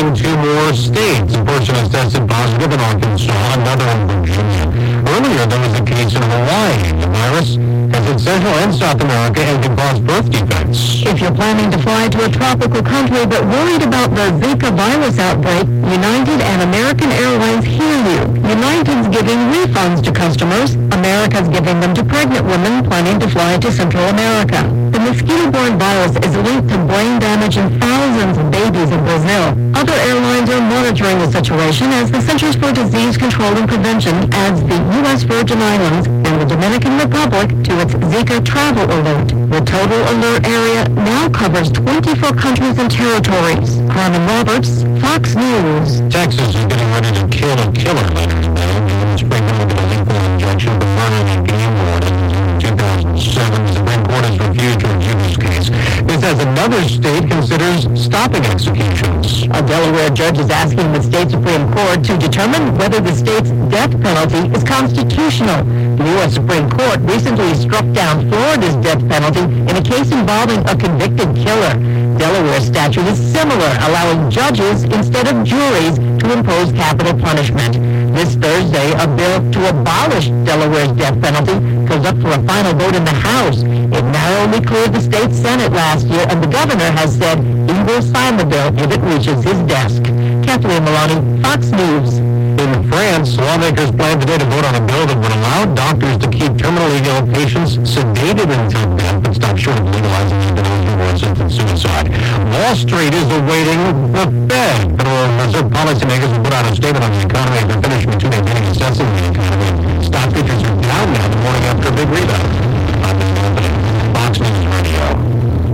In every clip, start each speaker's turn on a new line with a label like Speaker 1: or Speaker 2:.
Speaker 1: in 2 more states. A person has tested positive in Arkansas, another in Virginia. Earlier, there was a case in Hawaii. The virus has hit Central and South America and can cause birth defects.
Speaker 2: If you're planning to fly to a tropical country but worried about the Zika virus outbreak, United and American Airlines hear you. United's giving refunds to customers. America's giving them to pregnant women planning to fly to Central America. The mosquito-borne virus is linked to brain damage in thousands of babies in Brazil. Other airlines are monitoring the situation as the Centers for Disease Control and Prevention adds the U.S. Virgin Islands and the Dominican Republic to its Zika travel alert. The total alert area now covers 24 countries and territories. Carmen Roberts, Fox News.
Speaker 1: Texas is getting ready to kill a killer later today. The Supreme Court with a lethal injection for murdering a game warden in 2007. The Supreme Court has refused to review this case. This as another state considers stopping executions.
Speaker 2: A Delaware judge is asking the state Supreme Court to determine whether the state's death penalty is constitutional. The U.S. Supreme Court recently struck down Florida's death penalty in a case involving a convicted killer. Delaware's statute is similar, allowing judges instead of juries to impose capital punishment. This Thursday, a bill to abolish Delaware's death penalty goes up for a final vote in the House. It narrowly cleared the state Senate last year, and the governor has said he will sign the bill if it reaches his desk. Kathleen Maloney, Fox News.
Speaker 1: In France, lawmakers plan today to vote on a bill that would allow doctors to keep terminally ill patients sedated until death, but stop short of legalizing euthanasia or assisted suicide. Wall Street is awaiting the Fed. Federal Reserve policymakers will put out a statement on the economy after finishing a 2-day meeting assessing the economy. Stock futures are down now the morning after a big rebound. I'm Anthony, Fox News Radio.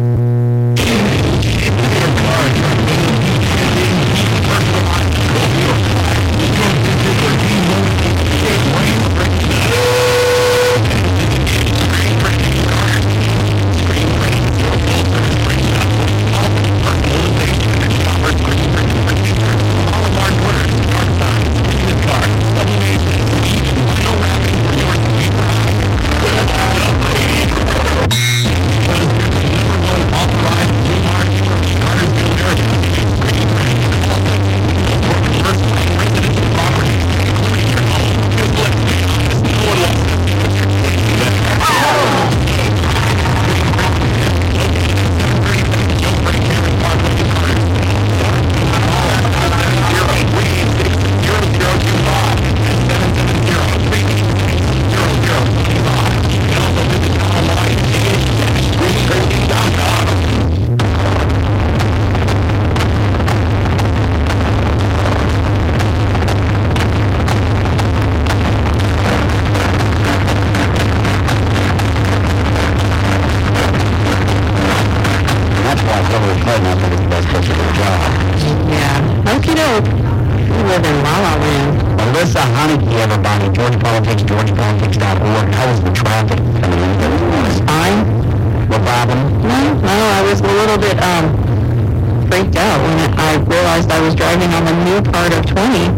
Speaker 1: Melissa Honeyke, everybody. Georgia Politics, GeorgiaPolitics.org. How was the traffic?
Speaker 2: Fine.
Speaker 1: No problem?
Speaker 2: No, I was a little bit freaked out when I realized I was driving on the new part of 20.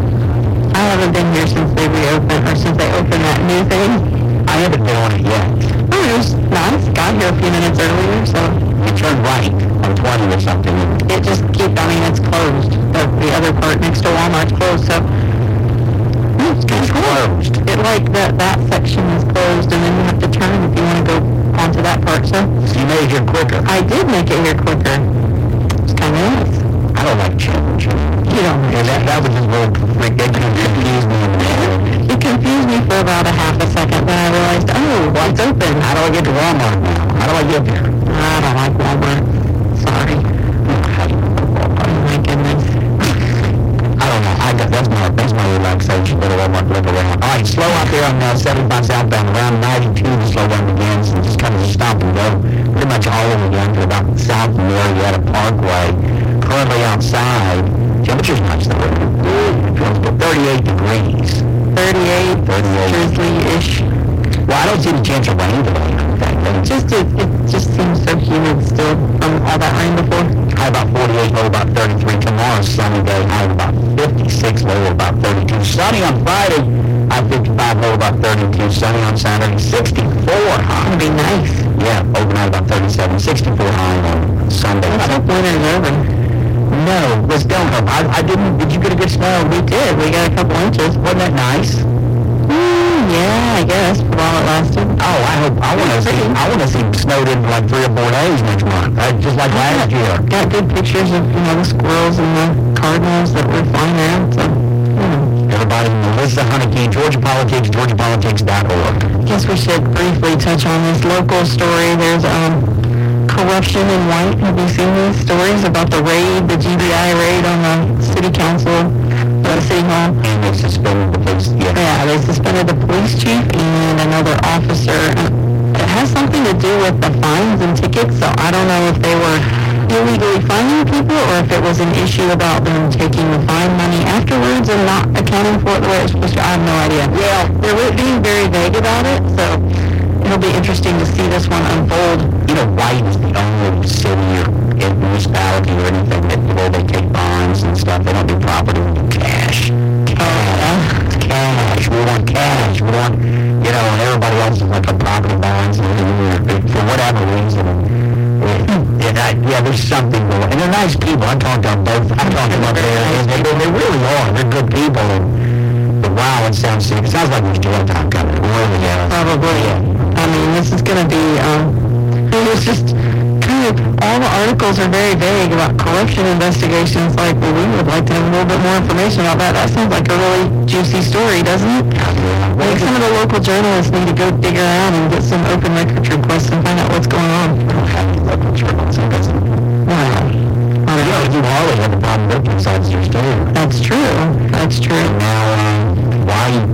Speaker 2: I haven't been here since they reopened, or since they opened that new thing.
Speaker 1: I haven't been on it yet.
Speaker 2: Oh, it was nice. Got here a few minutes earlier, so...
Speaker 1: You turned right on 20 or something.
Speaker 2: It just it's closed. The other part next to Walmart's closed, so...
Speaker 1: It's closed.
Speaker 2: It that section is closed, and then you have to turn if you want to go onto that part, so...
Speaker 1: So you made it here quicker.
Speaker 2: I did make it here quicker. It's kind of nice.
Speaker 1: I don't like change.
Speaker 2: You don't like change.
Speaker 1: That was just a little freak. It confused me.
Speaker 2: It confused me for about a half a second, then I realized, well, it's open.
Speaker 1: How do I get to Walmart now? How do I get there?
Speaker 2: I don't like Walmart. Sorry. Oh my goodness.
Speaker 1: I don't know. That's my relaxation. Go to Walmart, look around. All right, slow out there on 75 southbound. Around 92, the slow down begins. And just kind of stop and go. Pretty much all over again to about south of Marietta Parkway. Currently outside. Temperature's nice though. It feels about 38 degrees.
Speaker 2: 38. Drizzly-ish.
Speaker 1: Well, I don't see the chance of rain today.
Speaker 2: It just seems so humid still from all that rain before.
Speaker 1: High about 48, low about 33. Tomorrow's sunny day, high of about 56, low about 32. Sunny on Friday, high 55, low about 32. Sunny on Saturday, 64 high.
Speaker 2: It'd be nice.
Speaker 1: Yeah, overnight about 37, 64 high on Sunday.
Speaker 2: I hope winter's over.
Speaker 1: No, let's don't come. I didn't. Did you get a good snow?
Speaker 2: We did. We got a couple inches.
Speaker 1: Wasn't that nice?
Speaker 2: Yeah, I guess, while it lasted.
Speaker 1: Oh, I want to see snowed in for like 3 or 4 days next month. Just like last year.
Speaker 2: Got good pictures of, the squirrels and the cardinals that were flying around, so,
Speaker 1: Everybody, Melissa Honeyke, Georgia Politics, GeorgiaPolitics.org.
Speaker 2: I guess we should briefly touch on this local story. There's, corruption in White. Have you seen these stories about the raid, the GBI raid on the city council, city hall?
Speaker 1: And they suspended the police.
Speaker 2: Yeah, they suspended the police chief and another officer. It has something to do with the fines and tickets, so I don't know if they were illegally fining people or if it was an issue about them taking the fine money afterwards and not accounting for it the way it was supposed to. I have no idea.
Speaker 1: Well,
Speaker 2: they were being very vague about it, so it'll be interesting to see this one unfold.
Speaker 1: White is the only city or municipality or anything where they take bonds and stuff. They don't do property, we do cash. Cash. We want cash. We want, and everybody else is like a property bonds for whatever reason. There's something going on. And they're nice people. I talked to them both. I talked to them up there. And they really are. They're good people. But wow, it sounds like there's jail time coming. It really is.
Speaker 2: Probably. I mean, this is going to be, it was just kind of, all the articles are very vague about corruption investigations. Like, well, we would like to have a little bit more information about that. That sounds like a really juicy story, doesn't it? Like, some of the local journalists need to go dig around and get some open records requests and find out what's going on.
Speaker 1: We don't have any local journalists. You always have a problem with besides your story.
Speaker 2: That's true.
Speaker 1: Now, White,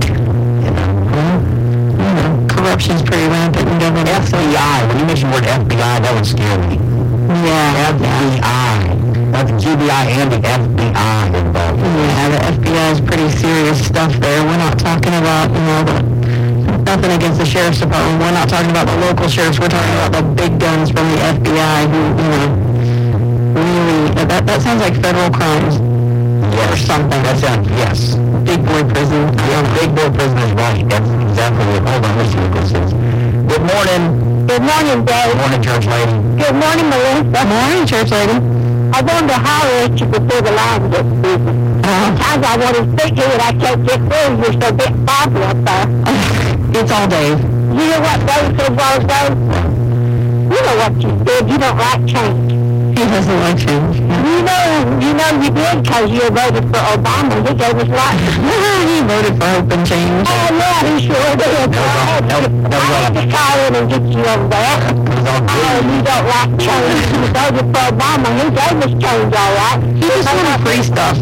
Speaker 2: corruption's pretty rampant in government.
Speaker 1: FBI, when you mention the word FBI, that would scare me.
Speaker 2: Yeah.
Speaker 1: FBI. That's the GBI and the FBI involved.
Speaker 2: Yeah, the FBI is pretty serious stuff there. We're not talking about, nothing against the sheriff's department. We're not talking about the local sheriffs. We're talking about the big guns from the FBI who, really, that sounds like federal crimes.
Speaker 1: Yes.
Speaker 2: Or something.
Speaker 1: That sounds, yes.
Speaker 2: Big boy prison.
Speaker 1: Yeah, big boy prison is right. That's exactly what. Hold on, let's see what this is. Good morning.
Speaker 3: Good morning, Dave.
Speaker 1: Good morning, church lady.
Speaker 3: Good morning, Melissa.
Speaker 2: Good morning, church lady.
Speaker 3: I wanted to holler at you before the line gets busy. Sometimes I want to speak to you and I can't get through. You're so big boppy up there.
Speaker 2: It's all Dave.
Speaker 3: You know what Dave said a while ago? You know what you said. You don't like change.
Speaker 2: He doesn't like change.
Speaker 3: You did because you voted for Obama. He gave us lots.
Speaker 2: He voted for open change.
Speaker 3: Oh, yeah, he sure did. I had to call in and get you over there. Oh, you don't like change. You voted for Obama. He gave us change, all right.
Speaker 2: He just wanted free stuff.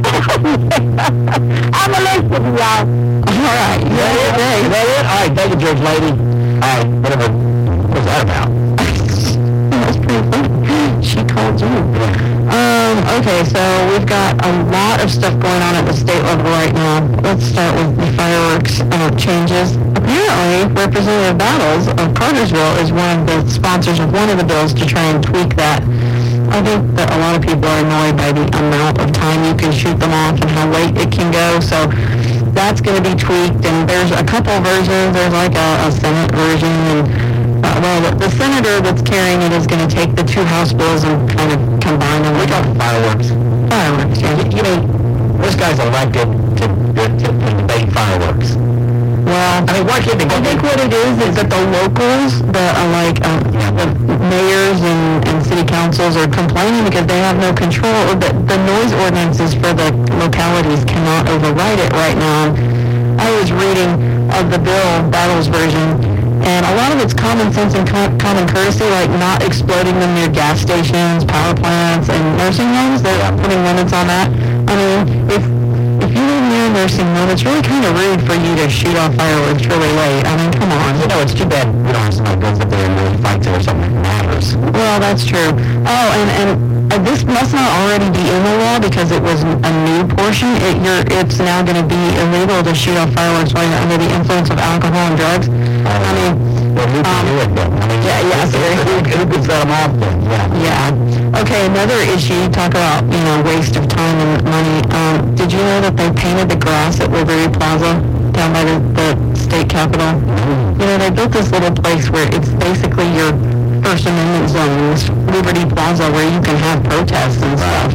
Speaker 3: I'm a listen, y'all.
Speaker 2: All right.
Speaker 1: Is that it? All right, thank you, church lady. All right, whatever. What was that about?
Speaker 2: That's pretty funny. She called you. Okay, so we've got a lot of stuff going on at the state level right now. Let's start with the fireworks changes. Apparently, Representative Battles of Cartersville is one of the sponsors of one of the bills to try and tweak that. I think that a lot of people are annoyed by the amount of time you can shoot them off and how late it can go, so that's going to be tweaked, and there's a couple versions. There's like a Senate version, and the senator that's carrying it is going to take the two House bills and kind of combine them.
Speaker 1: We're talking fireworks.
Speaker 2: Fireworks, yeah.
Speaker 1: This guy's elected to debate fireworks.
Speaker 2: Well,
Speaker 1: why can't they?
Speaker 2: I think what it is that the locals, the mayors and city councils are complaining because they have no control. The noise ordinances for the localities cannot override it right now. I was reading of the bill, Battles version, and a lot of it's common sense and common courtesy, like not exploding them near gas stations, power plants, and nursing homes. They're putting limits on that. I mean, if you live near a nursing home, it's really kind of rude for you to shoot off fireworks really late. I mean, come on.
Speaker 1: It's too bad we don't have somebody goes up there and really fights it or something that matters.
Speaker 2: Well, that's true. Oh, and this must not already be in the law because it was a new portion. It's now going to be illegal to shoot off fireworks while you're under the influence of alcohol and drugs.
Speaker 1: Well, who can do it then? Who could set them off then?
Speaker 2: Yeah. Okay, another issue, talk about, waste of time and money. Did you know that they painted the grass at Liberty Plaza down by the state capitol? They built this little place where it's basically your First Amendment zone, this Liberty Plaza where you can have protests and stuff.
Speaker 1: Right.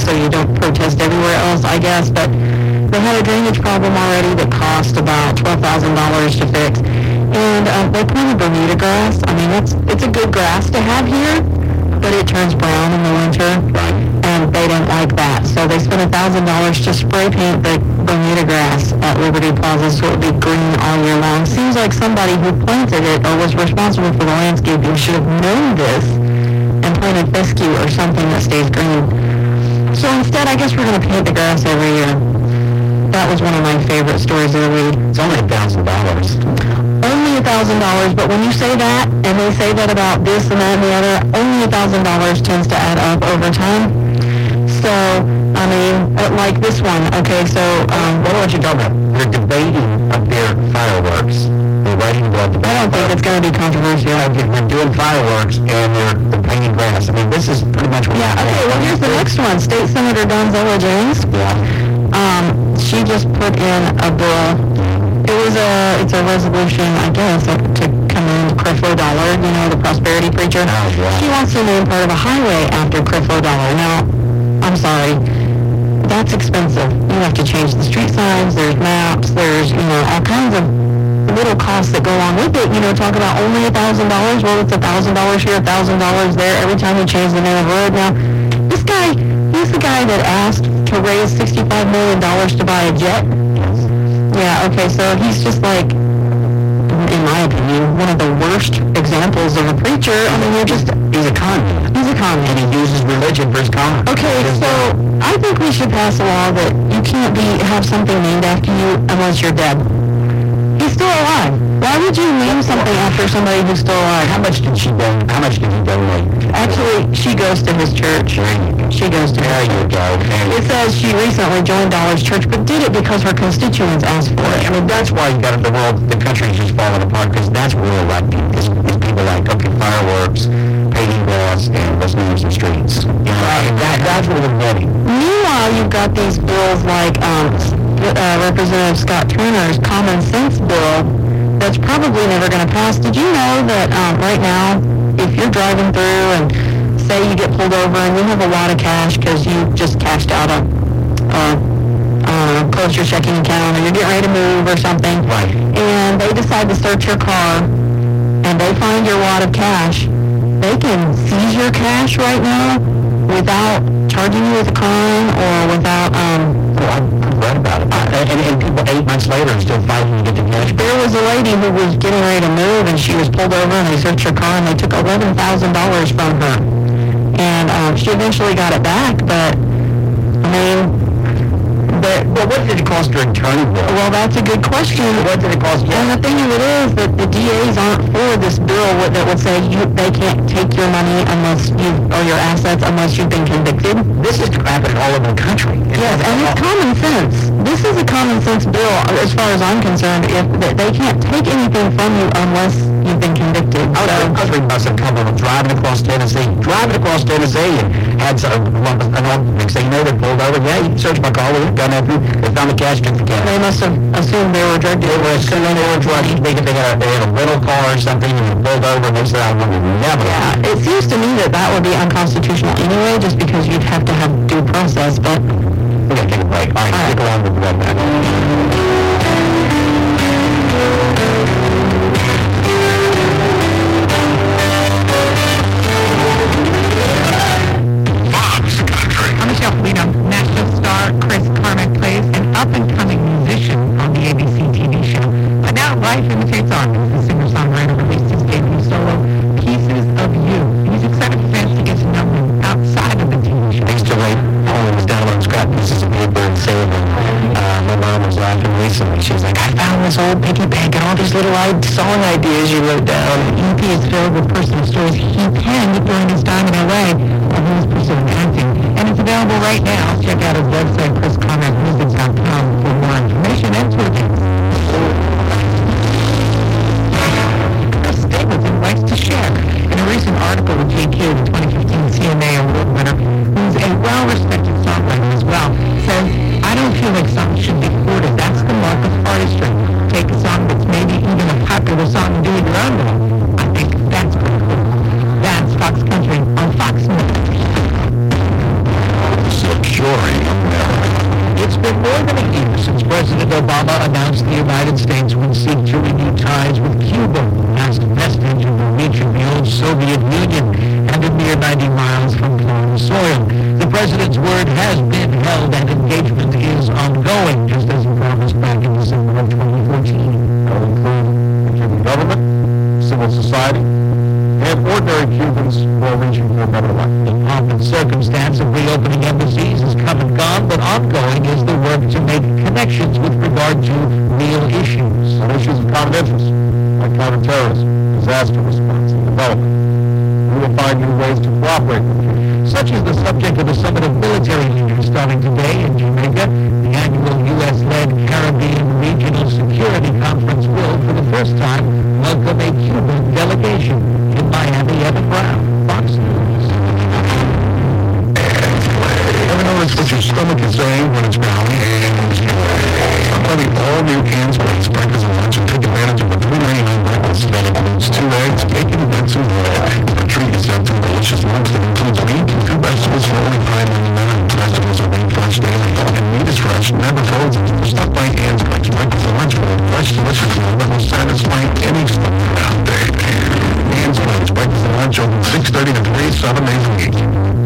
Speaker 2: so you don't protest everywhere else, I guess. But they had a drainage problem already that cost about $12,000 to fix. And they planted Bermuda grass. I mean, it's a good grass to have here, but it turns brown in the winter, and they don't like that. So they spent $1,000 to spray paint the Bermuda grass at Liberty Plaza so it would be green all year long. Seems like somebody who planted it or was responsible for the landscaping should have known this and planted fescue or something that stays green. So instead, I guess we're going to paint the grass every year. That was one of my favorite stories of the week.
Speaker 1: It's only $1,000.
Speaker 2: Only $1,000, but when you say that, and they say that about this and that and the other, only $1,000 tends to add up over time. So, I mean, like this one, okay, so...
Speaker 1: what are you talking about? They're debating up there fireworks. They're writing about the...
Speaker 2: I don't think it's going to be controversial.
Speaker 1: They're doing fireworks, and they're painting grass. I mean, this is pretty much what...
Speaker 2: Yeah, okay, well, here's the next one. State Senator Donzella James.
Speaker 1: Yeah.
Speaker 2: She just put in a bill. It's a resolution, I guess, to commend Creflo Dollar, you know, the prosperity preacher.
Speaker 1: Oh, yeah.
Speaker 2: She wants to name part of a highway after Creflo Dollar. Now, I'm sorry, that's expensive. You have to change the street signs, there's maps, there's, you know, all kinds of little costs that go along with it. You know, talk about only $1,000. Well, it's $1,000 here, $1,000 there every time you change the name of a road. Now, this guy, he's the guy that asked to raise $65 million to buy a jet. Yeah, okay, so he's just like, in my opinion, one of the worst examples of a preacher. I mean, he's a con man. He's a con man.
Speaker 1: And he uses religion for his con.
Speaker 2: Okay, so I think we should pass a law that you can't have something named after you unless you're dead. He's still alive. Why would you name something after somebody who's still alive?
Speaker 1: How much did he donate?
Speaker 2: Actually, she goes to his church. She goes to
Speaker 1: There you go.
Speaker 2: It says she recently joined Dollar's church, but did it because her constituents asked for it.
Speaker 1: I mean, that's why you got the country's just falling apart, because that's what we're electing. Is people like, okay, fireworks, painting grass, and let's name some streets. You know, that's what we're getting.
Speaker 2: Meanwhile, you've got these bills like Representative Scott Turner's Common Sense bill that's probably never going to pass. Did you know that right now, if you're driving through and say you get pulled over and you have a lot of cash because you just cashed out closed your checking account or you're getting ready to move or something,
Speaker 1: right,
Speaker 2: and they decide to search your car and they find your wad of cash, they can seize your cash right now without charging you with a crime or without...
Speaker 1: I've read about it. And people 8 months later are still fighting to get the cash.
Speaker 2: There was a lady who was getting ready to move, and she was pulled over, and they searched her car, and they took $11,000 from her. And she eventually got it back, but, I mean...
Speaker 1: Well, what did it cost her in attorney bill?
Speaker 2: Well, that's a good question.
Speaker 1: What did it cost you?
Speaker 2: And the thing of it is that the DAs aren't for this bill that would say they can't take your money or your assets unless you've been convicted.
Speaker 1: This is happening all over the country.
Speaker 2: Yes, and it's common sense. This is a common sense bill, as far as I'm concerned. If they can't take anything from you unless you've been convicted.
Speaker 1: I was reading about some couple driving across Tennessee, and had next thing you know, they pulled over. Yeah, you can search my car with a gun after they found the cash, took the cash.
Speaker 2: They must have assumed they were drug dealers.
Speaker 1: They were assuming they were drug dealers. They had a rental car or something, and they pulled over, and they said, I would never.
Speaker 2: Yeah, it seems to me that would be unconstitutional anyway, just because you'd have to have due process, but...
Speaker 1: We're going to take a break. All right, stick around with the red back.
Speaker 4: I'm Michelle Polino. National star Chris Carmack plays an up-and-coming musician on the ABC TV show. But now life imitates art. The singer-songwriter released his debut solo, Pieces of You. He's excited for fans to get to know him outside of the TV show.
Speaker 1: I used to write poems down on scrap pieces of paper and save them. My mom was laughing recently. She was like, I found this old piggy bank and all these little song ideas you wrote down.
Speaker 4: The EP is filled with personal stories he penned during his time in LA while he was pursuing acting. And it's available right now. Check out his website, ChrisCarmackMusic.com, for more information and tour dates. Chris Stapleton likes to share. In a recent article with GQ, the 2015 CMA Award winner, who's a well-respected songwriter as well, says, I don't feel like songs should be quoted. That's the mark of artistry. Take a song that's maybe even a popular song and do it your own way. I think that's pretty cool. That's Fox Country on Fox News.
Speaker 1: Obama announced the United States would seek to renew ties with Cuba, last vestige of the reach of the old Soviet Union, and a mere 90 miles from foreign soil. The president's word has been held and engagement is ongoing, just as he promised back in December of 2014.
Speaker 5: That will include Cuban government, civil society, and ordinary Cubans who are reaching for a better life.
Speaker 1: The pomp and circumstance of reopening embassies has come and gone, but ongoing is the work to make connections with regard to real issues.
Speaker 5: On issues of common interest, like counterterrorism, disaster response, and development, we will find new ways to cooperate with you.
Speaker 1: Such is the subject of a summit of military leaders starting today in Jamaica. The annual U.S.-led Caribbean Regional Security Conference will, for the first time, welcome a Cuban delegation. In Miami, Evan Brown, Fox News.
Speaker 5: Ever notice what your stomach is saying when it's growling? Somebody all new cans plates, breakfast and lunch, and take advantage of the $3.99 breakfast that includes 2 eggs, bacon, and some bread. The treat is sent to a delicious lunch that includes meat and 2 vegetables for only $5.99. Vegetables are being fresh daily, and meat is fresh, never frozen. Stop by Ann's Place, breakfast and lunch for a fresh, delicious meal that will satisfy any stomach out there. Ann's Place, breakfast and lunch open 6:30 to 3, 7 days a week.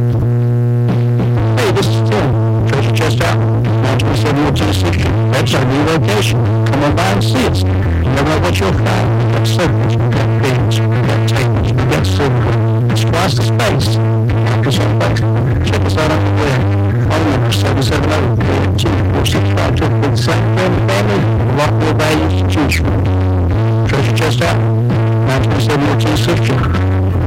Speaker 1: Hey, this is Tim. Treasure Chest out. 927-260. That's our new location. Come on by and see us. You never know what you'll find. We've got sofas, we've got beds, we've got tables, we've got silverware. It's twice the space. After some place. Check us out on the web. Phone number 770-382-4652 for the same family. A lot more values to choose from. Treasure Chest out. 927-260.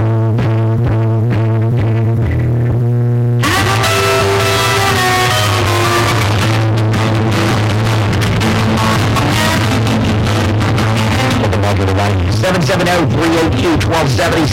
Speaker 6: Welcome to the right. 770-382-1270,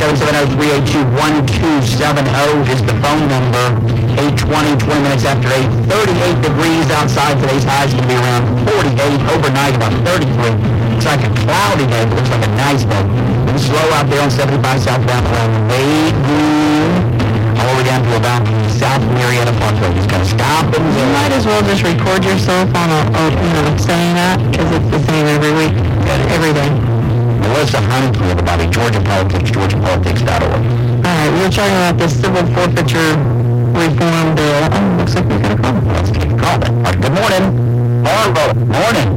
Speaker 6: 770-382-1270 is the phone number. 8:20, 20 minutes after 8, 38 degrees outside. Today's highs going to be around 48, overnight about 33. It's like a cloudy day, but looks like a nice day. It's slow out there on 75 southbound around Maygoon, all the way down to about South Marietta Parkway. Just kind of stop and
Speaker 2: You might as well just record yourself on saying that, because it's the same every week, every day.
Speaker 6: Melissa Honeycomb, everybody, Georgia Politics, GeorgiaPolitics.org.
Speaker 2: All right, we're talking about the civil forfeiture reform bill. Oh, looks like we got a call.
Speaker 6: Let's take a call then. Good morning. Morning.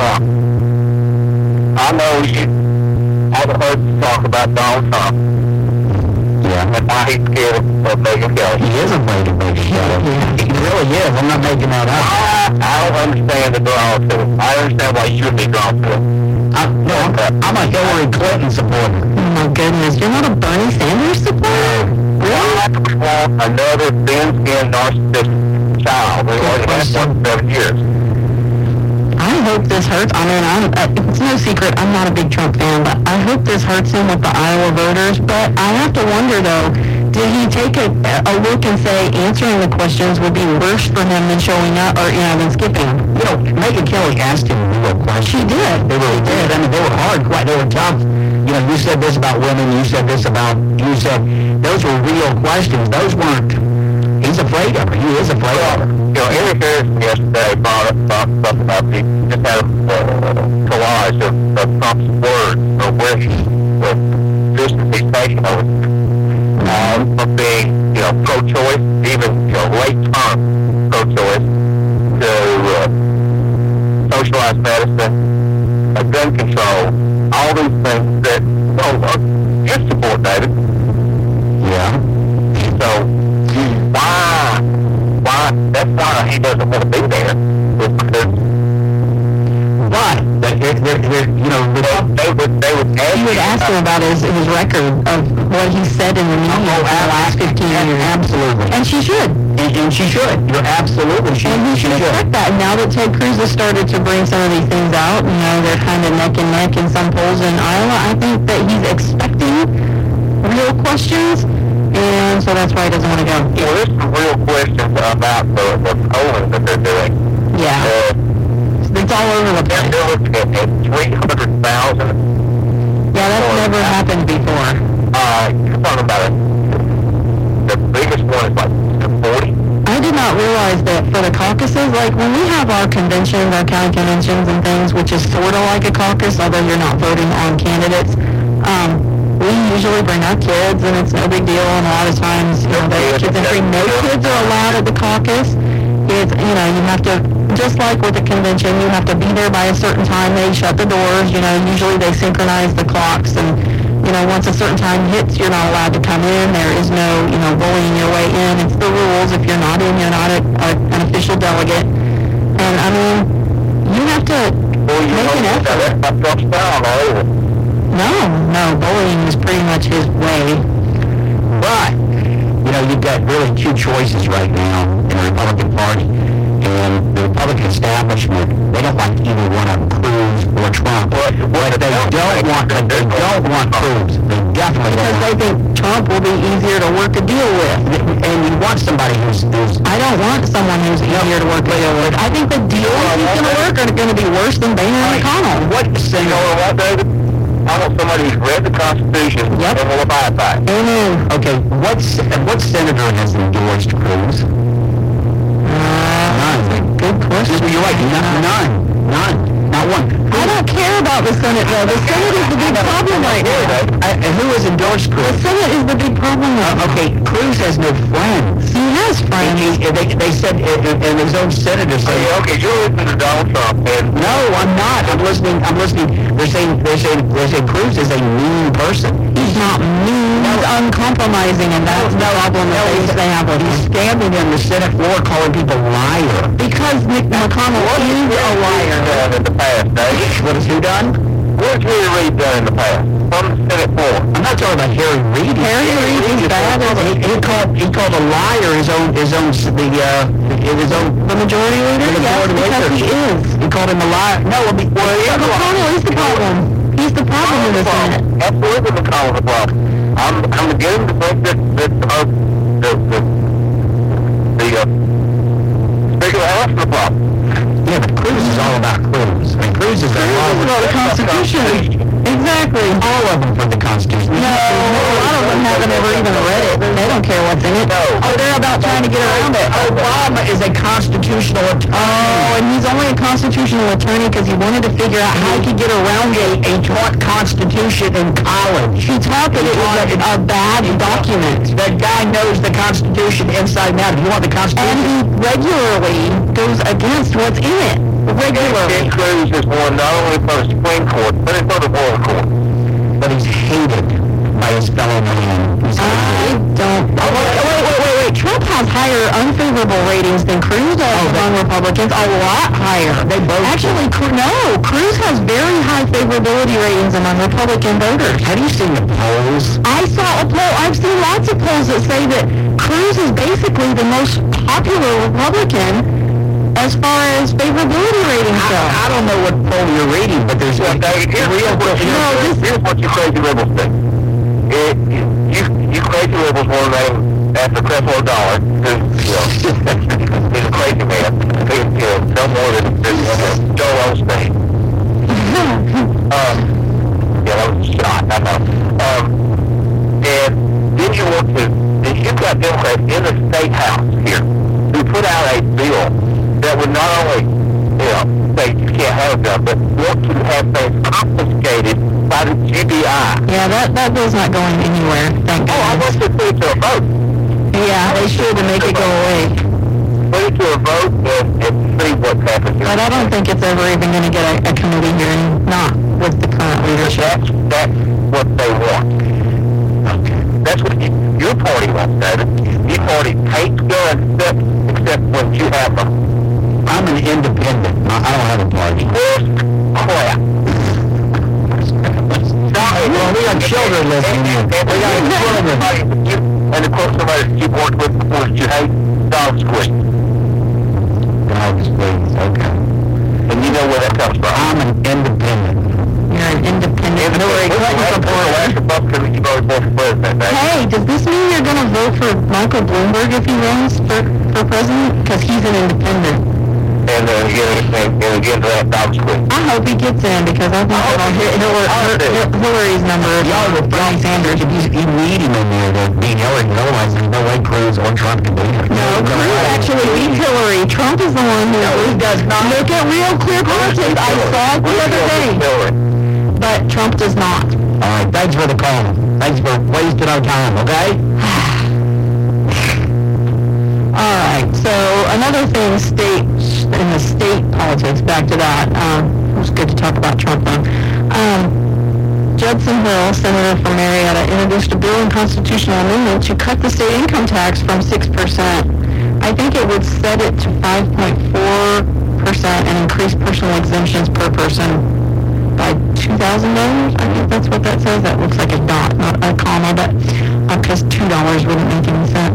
Speaker 5: I know you haven't heard you talk about Donald Trump.
Speaker 6: Yeah.
Speaker 5: And why he's scared of Megyn Kelly.
Speaker 6: He is afraid of Megyn Kelly. He really is. I'm not making that up.
Speaker 5: I don't understand the draw to it. I understand why you should be drawn to it.
Speaker 6: I'm a Hillary Clinton supporter.
Speaker 2: Oh my goodness, you're not a Bernie Sanders supporter?
Speaker 5: Really? I don't want another thin-skinned narcissistic child. We already had one for 7 years.
Speaker 2: I hope this hurts. I mean, it's no secret I'm not a big Trump fan, but I hope this hurts him with the Iowa voters. But I have to wonder, though, did he take a look and say answering the questions would be worse for him than showing up or, than skipping?
Speaker 6: You know, Megyn Kelly asked him real questions.
Speaker 2: She did.
Speaker 6: They really did. I mean, they were hard, they were tough. You know, you said this about women, you said those were real questions. Those weren't, he's afraid of her. He is afraid of her.
Speaker 5: You know, Eric Harrison yesterday brought up something about he just had a collage of Trump's words or wishes or positions he's taken over from being, pro-choice, even, late-term pro-choice, to socialized medicine, gun control, all these things that, you support, David.
Speaker 6: Yeah.
Speaker 5: So, why? That's why he doesn't want to be there.
Speaker 6: Why? They would
Speaker 2: You would ask him about his record of what he said in the media for the last 15 years.
Speaker 6: Absolutely.
Speaker 2: And she should.
Speaker 6: And she should. You're absolutely
Speaker 2: And he should expect that. Now that Ted Cruz has started to bring some of these things out, they're kind of neck and neck in some polls in Iowa, I think that he's expecting real questions, and so that's why he doesn't want to go.
Speaker 5: Well, there's some real questions about the polling that they're doing.
Speaker 2: Yeah. It's all over the place.
Speaker 5: They're looking at 300,000.
Speaker 2: Yeah, that's never happened before.
Speaker 5: You're talking about it. The biggest one is like 40.
Speaker 2: I did not realize that for the caucuses, like when we have our conventions, our county conventions and things, which is sort of like a caucus, although you're not voting on candidates, we usually bring our kids, and it's no big deal. And a lot of times, the kids are free. No kids are allowed at the caucus. It's, you have to, just like with the convention, you have to be there by a certain time. They shut the doors. Usually they synchronize the clocks, and once a certain time hits, you're not allowed to come in. There is no, bullying your way in. It's the rules. If you're not in, you're not an official delegate. And I mean, you have to make an effort. No, bullying is pretty much his way.
Speaker 6: But, you've got really two choices right now in the Republican Party. And the Republican establishment, they don't like either one of them, Cruz or Trump. But they don't want Cruz. They definitely don't.
Speaker 2: Because they think Trump will be easier to work a deal with.
Speaker 6: And you want somebody who's
Speaker 2: I don't want someone who's easier to work a deal with. I think the deals he's going to work are going to be worse than Boehner and McConnell.
Speaker 6: What, David? I want somebody who's read the Constitution and will abide by it.
Speaker 2: Amen.
Speaker 6: Okay, what senator has endorsed Cruz?
Speaker 2: None. Good question.
Speaker 6: You're right, none. Not one.
Speaker 2: I don't care about the Senate, though. The Senate is the big problem right now.
Speaker 6: And who has endorsed Cruz?
Speaker 2: The Senate is the big problem right now.
Speaker 6: Okay, Cruz has no friends.
Speaker 2: He has friends.
Speaker 6: They said, and his own senator said, okay, you're listening to Donald Trump. And no, I'm not. I'm listening. They're saying Cruz is a mean person.
Speaker 2: He's not mean. He's uncompromising, and that's the problem that they have with him.
Speaker 6: He's standing on the Senate floor calling people liar.
Speaker 2: Because McConnell is a liar.
Speaker 6: In the past, Dave? What has he done? What has Harry Reid done in the past? On the Senate floor. I'm not talking about Harry Reid.
Speaker 2: Harry Reid is bad.
Speaker 6: He called a liar the
Speaker 2: majority leader. Yes, because he is.
Speaker 6: He called him a liar. No,
Speaker 2: McConnell is the problem. He's the problem in the Senate.
Speaker 6: Absolutely, McConnell's the problem. I'm beginning to think that the Speaker of the House is the problem. Yeah, but Cruz is all about Cruz. I mean, Cruz is
Speaker 2: about the Constitution. Exactly.
Speaker 6: All of them for the Constitution.
Speaker 2: No, a lot of them haven't ever even read it. They don't care what's in it.
Speaker 6: No.
Speaker 2: Oh, they're about trying to get around it.
Speaker 6: Obama is a constitutional attorney.
Speaker 2: Oh, and he's only a constitutional attorney because he wanted to figure out how he could get around it.
Speaker 6: He taught Constitution in college.
Speaker 2: He taught that it was a bad document.
Speaker 6: That guy knows the Constitution inside and out. If you want the Constitution...
Speaker 2: And he regularly goes against what's in it. Regularly.
Speaker 6: Ted Cruz has won not only for the Supreme Court, but for the World Court. But he's hated by his fellow man.
Speaker 2: I don't... Wait. Trump has higher unfavorable ratings than Cruz does among Republicans. A lot higher.
Speaker 6: They both...
Speaker 2: Actually, Cruz has very high favorability ratings among Republican voters.
Speaker 6: Have you seen the polls?
Speaker 2: I saw a poll. I've seen lots of polls that say that Cruz is basically the most popular Republican as far as favorability ratings go.
Speaker 6: I don't know what poll you're reading, but there's... Here's what you crazy liberals think. You crazy liberals want to name after Creflo Dollar, who's he's a crazy man. No more than Joel Osteen. That was a shot, I know. And then you've got Democrats in the State House here who put out a bill that would not only, say you can't have a gun, but want to have things confiscated by the GBI.
Speaker 2: Yeah, that bill's not going anywhere, thank goodness.
Speaker 6: I want to put it to a vote.
Speaker 2: Yeah, they should to make it go away.
Speaker 6: Put it to a vote and see what happens.
Speaker 2: But I don't think it's ever even going to get a committee hearing, not with the current leadership.
Speaker 6: That's what they want. Okay. That's what your party wants, David. Your party hates guns except when you have them. I'm an independent. I don't have a party. Crap. Well, we got children listening in. We got children. And of course, somebody that you've worked with before that you hate, Dog Squeeze. Dog Squeeze, okay. And you know where that comes from. I'm an independent.
Speaker 2: You're an independent.
Speaker 6: Hillary Clinton supporter. Last Republican that you voted for president.
Speaker 2: Hey, does this mean you're going to vote for Michael Bloomberg if he runs for president? Because he's an independent.
Speaker 6: And again to that Dog Squeeze.
Speaker 2: I hope he gets in because I think Hillary's number is Bernie Sanders.
Speaker 6: You need him in there to beat Hillary. Otherwise, there's no way Cruz or Trump can beat her.
Speaker 2: No, Cruz actually beats Trump is the one who...
Speaker 6: No, he does not.
Speaker 2: Look at Real Clear Politics. I saw it the other day. But Trump does not.
Speaker 6: All right, thanks for the call. Thanks for wasting our time, okay?
Speaker 2: All right, so another thing, in the state politics, back to that, it was good to talk about Trump on. Judson Hill, senator from Marietta, introduced a bill and constitutional amendment to cut the state income tax from 6%. I think it would set it to 5.4% and increase personal exemptions per person by $2,000. I think that's what that says. That looks like a dot, not a comma, but because $2 wouldn't make any sense.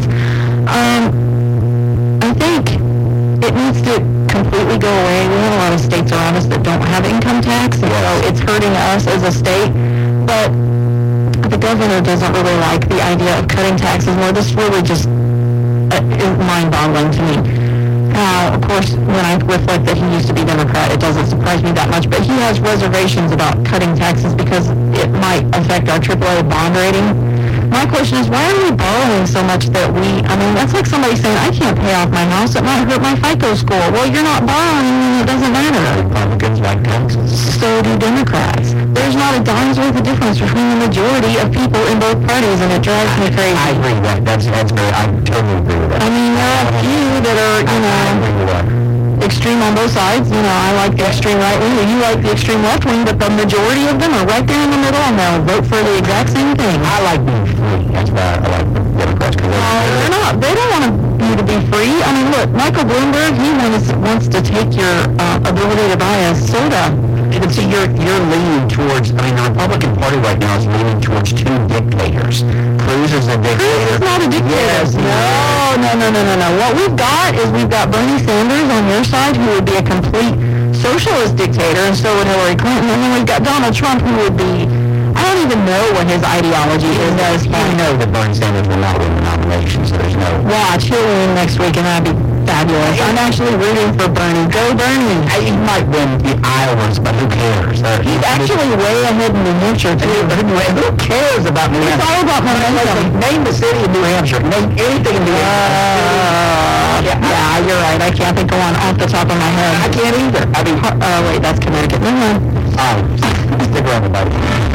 Speaker 2: I think it needs to completely go away. We have a lot of states around us that don't have income tax, and so it's hurting us as a state. But the governor doesn't really like the idea of cutting taxes more. This really just is mind-boggling to me. Of course, when I reflect that he used to be Democrat, it doesn't surprise me that much. But he has reservations about cutting taxes because it might affect our AAA bond rating. My question is, why are we borrowing so much that that's like somebody saying, I can't pay off my house, it might hurt my FICO score. Well, you're not borrowing, and it doesn't matter.
Speaker 6: Republicans like taxes.
Speaker 2: So do Democrats. There's not a dime's worth of difference between the majority of people in both parties, and it drives me crazy.
Speaker 6: I agree with that. That's very, I totally agree with that.
Speaker 2: I mean, there are a few that are, extreme on both sides. I like the extreme right wing, and you like the extreme left wing, but the majority of them are right there in the middle, and they'll vote for the exact same thing.
Speaker 6: I like being free. That's why I like the Democrats.
Speaker 2: They're not. They don't want you to be free. I mean, look, Michael Bloomberg, he wants to take your ability to buy a soda.
Speaker 6: You can see you're leaning towards, the Republican Party right now is leaning towards two dictators. Cruz is a dictator.
Speaker 2: Cruz is not a dictator.
Speaker 6: Yes,
Speaker 2: No. What we've got is Bernie Sanders on your side, who would be a complete socialist dictator, and so would Hillary Clinton. And then we've got Donald Trump, who would be, I don't even know what his ideology is.
Speaker 6: You know that Bernie Sanders will not win the nomination, so there's no...
Speaker 2: Watch, he'll win next week, and that'd be fabulous. I'm actually rooting for Bernie. Go Bernie!
Speaker 6: He might win the Iowans, but who cares?
Speaker 2: He's actually way ahead in New Hampshire, too.
Speaker 6: Who cares about New Hampshire?
Speaker 2: It's all about momentum.
Speaker 6: Name the city of New Hampshire. Name anything in New Hampshire.
Speaker 2: Yeah, you're right. I can't think of one off the top of my head.
Speaker 6: I can't either.
Speaker 2: Wait, that's Connecticut. Never mind.
Speaker 6: Stick around, everybody.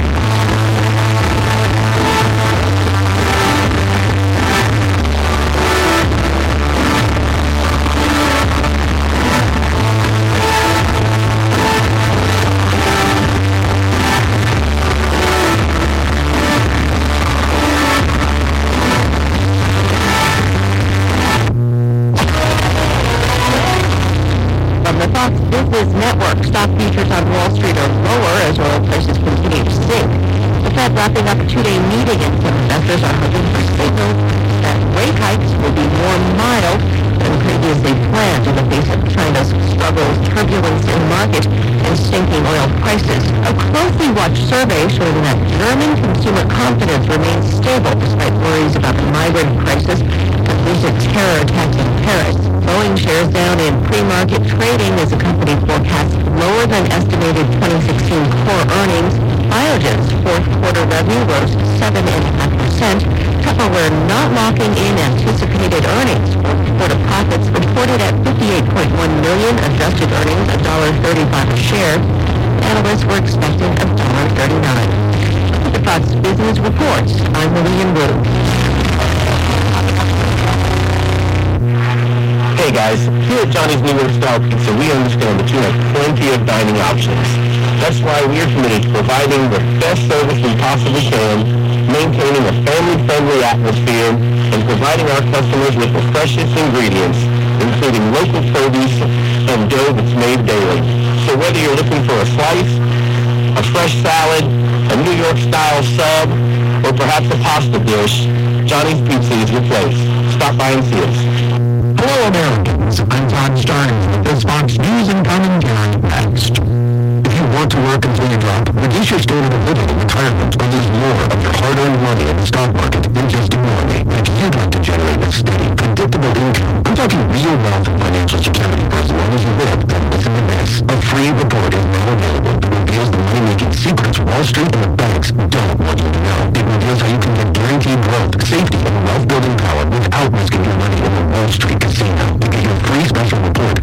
Speaker 2: Business Network. Stock futures on Wall Street are lower as oil prices continue to sink. The Fed wrapping up a two-day meeting, and some investors are hoping for signals that rate hikes will be more mild than previously planned in the face of China's struggles, turbulence in the market, and sinking oil prices. A closely watched survey showing that German consumer confidence remains stable despite worries about the migrant crisis and recent terror attacks in Paris. Boeing shares down in pre-market trading as the company forecasts lower than estimated 2016 core earnings. Biogen's fourth quarter revenue rose 7.5%. Tupperware not locking in anticipated earnings. Fourth quarter profits reported at $58.1 million, adjusted earnings $1.35 a share. Analysts were expecting $1.39. The Fox Business Reports. I'm Lillian Wu.
Speaker 1: Hey guys, here at Johnny's New York Style Pizza, we understand that you have plenty of dining options. That's why we are committed to providing the best service we possibly can, maintaining a family-friendly atmosphere, and providing our customers with the freshest ingredients, including local produce and dough that's made daily. So whether you're looking for a slice, a fresh salad, a New York-style sub, or perhaps a pasta dish, Johnny's Pizza is your place. Stop by and see us.
Speaker 5: Hello, Americans. I'm Todd Starnes with this Fox News and Commentary next. If you want to work until you drop, reduce your standard of living in retirement or lose more of your hard-earned money in the stock market than just ignore me. If you'd like to generate a steady, predictable income, I'm talking real wealth and financial security for as long as you live, then listen to this. A free report is now available that reveals the money-making secrets Wall Street and the banks don't want you to know. It reveals how you can get guaranteed growth, safety, and wealth-building power without risking your money in the Wall Street casino. To get your free special report,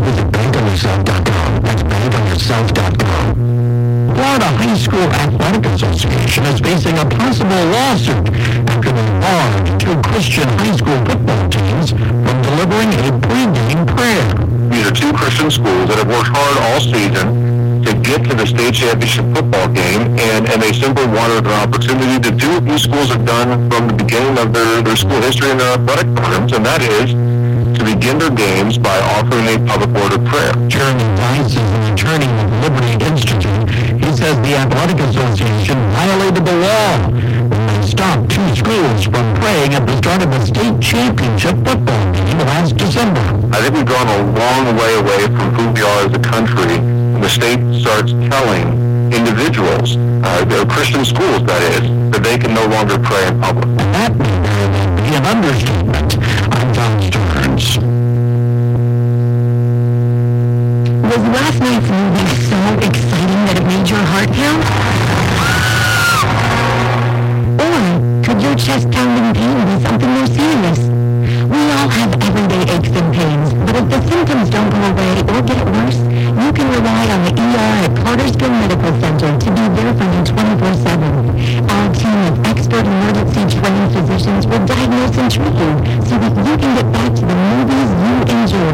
Speaker 1: High School Athletic Association is facing a possible lawsuit after they barred 2 Christian high school football teams from delivering a pregame prayer.
Speaker 7: These are 2 Christian schools that have worked hard all season to get to the state championship football game, and they simply wanted an opportunity to do what these schools have done from the beginning of their school history and their athletic programs, and that is to begin their games by offering a public word of prayer.
Speaker 1: Jeremy Weiss is an attorney with Liberty Institute. He says the Athletic Association violated the law when they stopped 2 schools from praying at the start of the state championship football game last December.
Speaker 7: I think we've gone a long way away from who we are as a country when the state starts telling individuals, their Christian schools that is, that they can no longer pray in public.
Speaker 1: And that may very well be an understatement. I'm John Stearns.
Speaker 2: Was last night's movie so exciting that it made your heart pound? Or could your chest pounding pain be something more serious? We all have everyday aches and pains, but if the symptoms don't go away or get worse, you can rely on the ER at Cartersville Medical Center to be there for you 24/7. Our team of expert emergency trained physicians will diagnose and treat you so that you can get back to the movies you enjoy.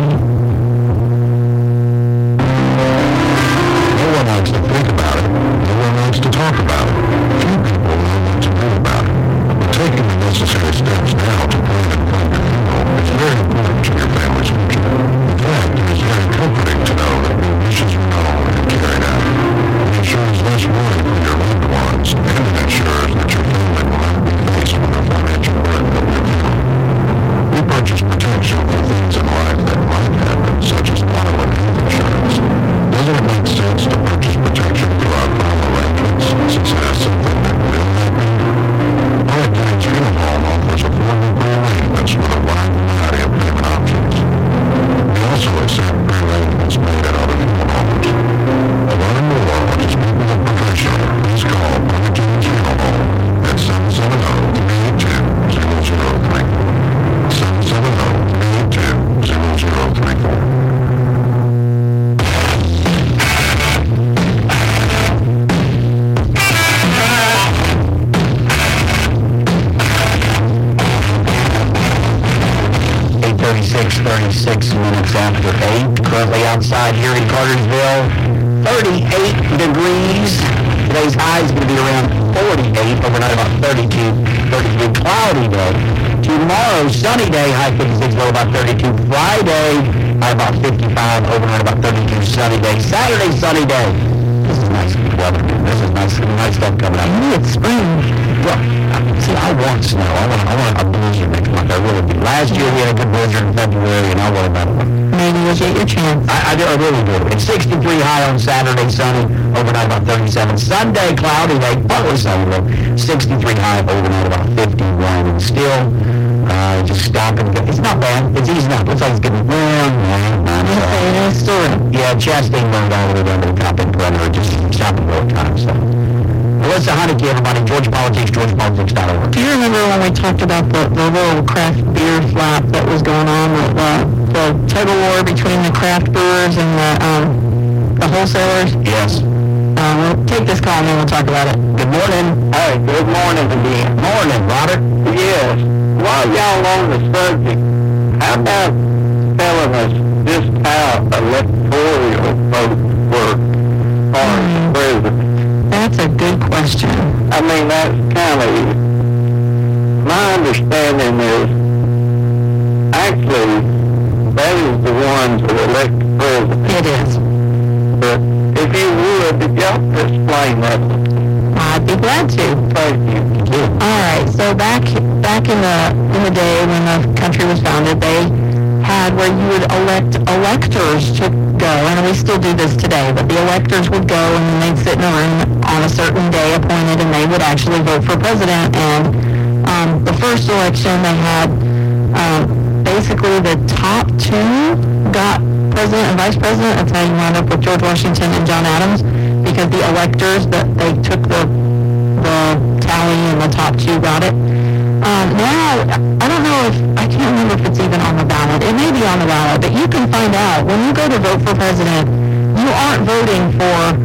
Speaker 5: No one likes to think about it. No one likes to talk about it. Few people know what to do about it. But taking the necessary steps now to plan and fund your funeral is very important to your family's future. In fact, it is very comforting to know that your wishes are not already carried out. It ensures less worry for your loved ones, and it ensures that your family will not be faced with a financial burden of your funeral. We purchase protection for things in life that might happen, such as auto and health insurance. Doesn't it make sense to purchase protection for our final arrangements, since it is something that will happen? Hyatt Plains Funeral Home offers affordable pre-arrangements with a wide variety of payment options. We also accept pre-arrangements made at other funeral homes. To learn more or to speak with a professional, please call Hyatt Plains Funeral Home at 770-382-0034. 770-382-0034.
Speaker 6: Thirty-six minutes after 8. Currently outside here in Cartersville, 38 degrees. Today's high is going to be around 48. Overnight about 32. Cloudy day. Tomorrow, sunny day, high 56, low about 32. Friday, high about 55. Overnight about 32. Sunny day. Saturday, sunny day. This is nice weather. This is nice stuff coming up.
Speaker 2: Maybe it's spring.
Speaker 6: Well, see, I want snow. I want a blizzard next month. I really do. Last year we had a good blizzard in February, and I worry about it.
Speaker 2: Maybe you'll get your chance.
Speaker 6: I really do. It's 63 high on Saturday, sunny. Overnight about 37. Sunday, cloudy day. Partly sunny though. 63 high. Overnight about 51. And still, just stopping. It's not bad. It's easing up. Looks like it's getting warm. Yeah, Chastain burned all the way down to the top end perimeter. Just stopping all the time. So. Melissa Haneke, everybody. Georgia Politics, GeorgiaPolitics.org.
Speaker 2: Do you remember when we talked about the little craft beer flap that was going on with the tug of war between the craft brewers and the wholesalers?
Speaker 6: Yes.
Speaker 2: We'll take this call and then we'll talk about it.
Speaker 6: Good morning.
Speaker 3: Hey, good morning again.
Speaker 6: Morning, Robert.
Speaker 3: Yes. While y'all on the subject, how about telling us just how electoral votes work for president?
Speaker 2: That's a good question.
Speaker 3: I mean, that's kind of, my understanding is, actually, that is the ones that elect the president.
Speaker 2: It is.
Speaker 3: But if you would, if y'all could explain that.
Speaker 2: I'd be glad to.
Speaker 3: Thank you.
Speaker 2: All right. So back in the day when the country was founded, they had where you would elect electors to go, and we still do this today, but the electors would go and then they'd sit in a room on a certain day appointed and they would actually vote for president. And the first election they had basically the top 2 got president and vice president. That's how you wound up with George Washington and John Adams, because the electors, that they took the tally and the top 2 got it. Now, I don't know I can't remember if it's even on the ballot. It may be on the ballot, but you can find out. When you go to vote for president, you aren't voting for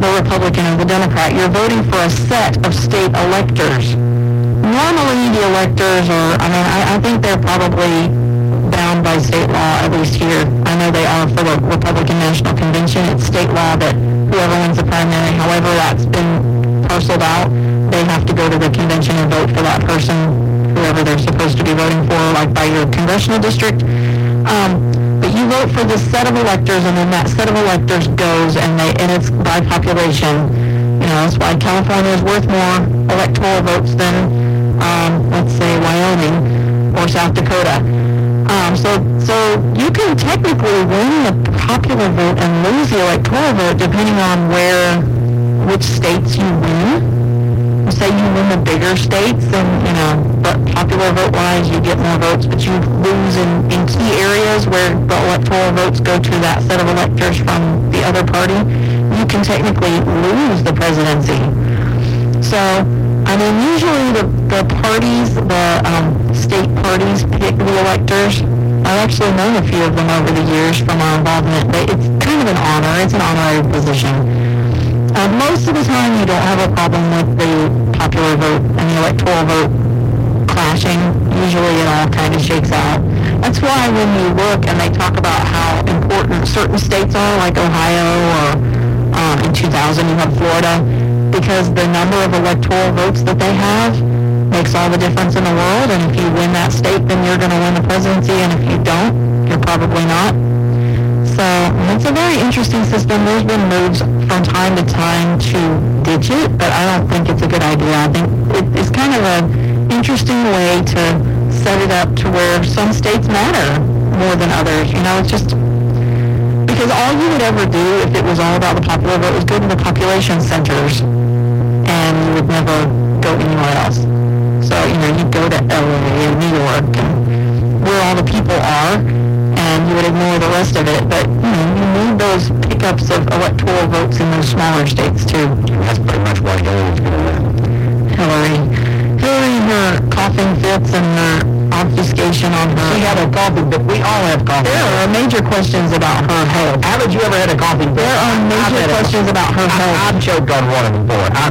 Speaker 2: the Republican or the Democrat. You're voting for a set of state electors. Normally, the electors are, I think they're probably bound by state law, at least here. I know they are for the Republican National Convention. It's state law that whoever wins the primary, however that's been parceled out, they have to go to the convention and vote for that person, whoever they're supposed to be voting for, like by your congressional district. But you vote for this set of electors, and then that set of electors goes, and it's by population. That's why California is worth more electoral votes than, let's say, Wyoming or South Dakota. So you can technically win the popular vote and lose the electoral vote depending on which states you win. Say you win the bigger states, and but popular vote-wise, you get more votes, but you lose in key areas where the electoral votes go to that set of electors from the other party. You can technically lose the presidency. So, usually the parties, the state parties pick the electors. I've actually known a few of them over the years from our involvement. It's kind of an honor. It's an honorary position. Most of the time, you don't have a problem with the popular vote and the electoral vote clashing. Usually, it all kind of shakes out. That's why when you look and they talk about how important certain states are, like Ohio, or in 2000 you have Florida, because the number of electoral votes that they have makes all the difference in the world. And if you win that state, then you're going to win the presidency. And if you don't, you're probably not. So it's a very interesting system. There's been moves from time to time to ditch it, but I don't think it's a good idea. I think it's kind of an interesting way to set it up to where some states matter more than others. It's just because all you would ever do if it was all about the popular vote was go to the population centers, and you would never go anywhere else. So, you'd go to LA and New York and where all the people are, and you would ignore the rest of it. But, you need those pickups of electoral votes in those smaller states, too.
Speaker 6: That's pretty much why Hillary's going to win.
Speaker 2: Hillary and her coughing fits and her obfuscation on her...
Speaker 6: She had a coughing fit. We all have coughing fits.
Speaker 2: There are major questions about her health.
Speaker 6: Haven't you ever had a coughing fit?
Speaker 2: There are major questions about her health.
Speaker 6: I've choked on one of them before. I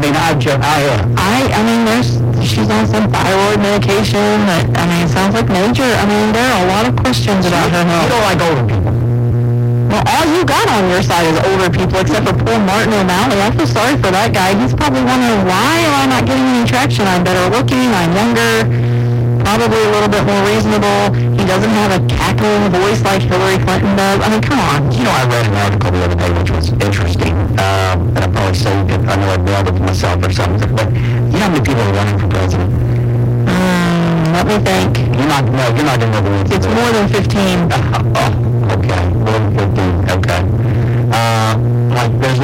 Speaker 6: have.
Speaker 2: She's on some thyroid medication that, it sounds like major. There are a lot of questions about her health.
Speaker 6: You don't like older people.
Speaker 2: Well, all you got on your side is older people, except for poor Martin O'Malley. I feel sorry for that guy. He's probably wondering, why am I not getting any traction? I'm better looking, I'm younger, probably a little bit more reasonable. He doesn't have a cackling voice like Hillary Clinton does. Come on.
Speaker 6: I read an article the other day which was interesting, and I probably saved it. I know I mailed it to myself or something, but you know how many people are running for president?
Speaker 2: Let me think.
Speaker 6: You're not in the woods.
Speaker 2: It's more than 15.
Speaker 6: Okay. More than 15. Okay. There's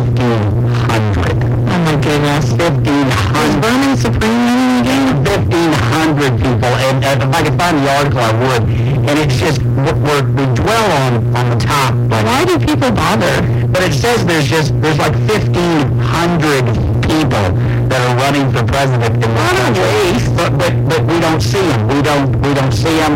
Speaker 6: 1,500.
Speaker 2: Oh my goodness.
Speaker 6: 1,500.
Speaker 2: Is Vermin Supreme winning again?
Speaker 6: 1,500 people. And if I could find the article, I would. And it's just, we dwell on the top.
Speaker 2: Why do people bother?
Speaker 6: But it says there's 1,500 people that are running for president in this country. But we don't see them. We don't see them.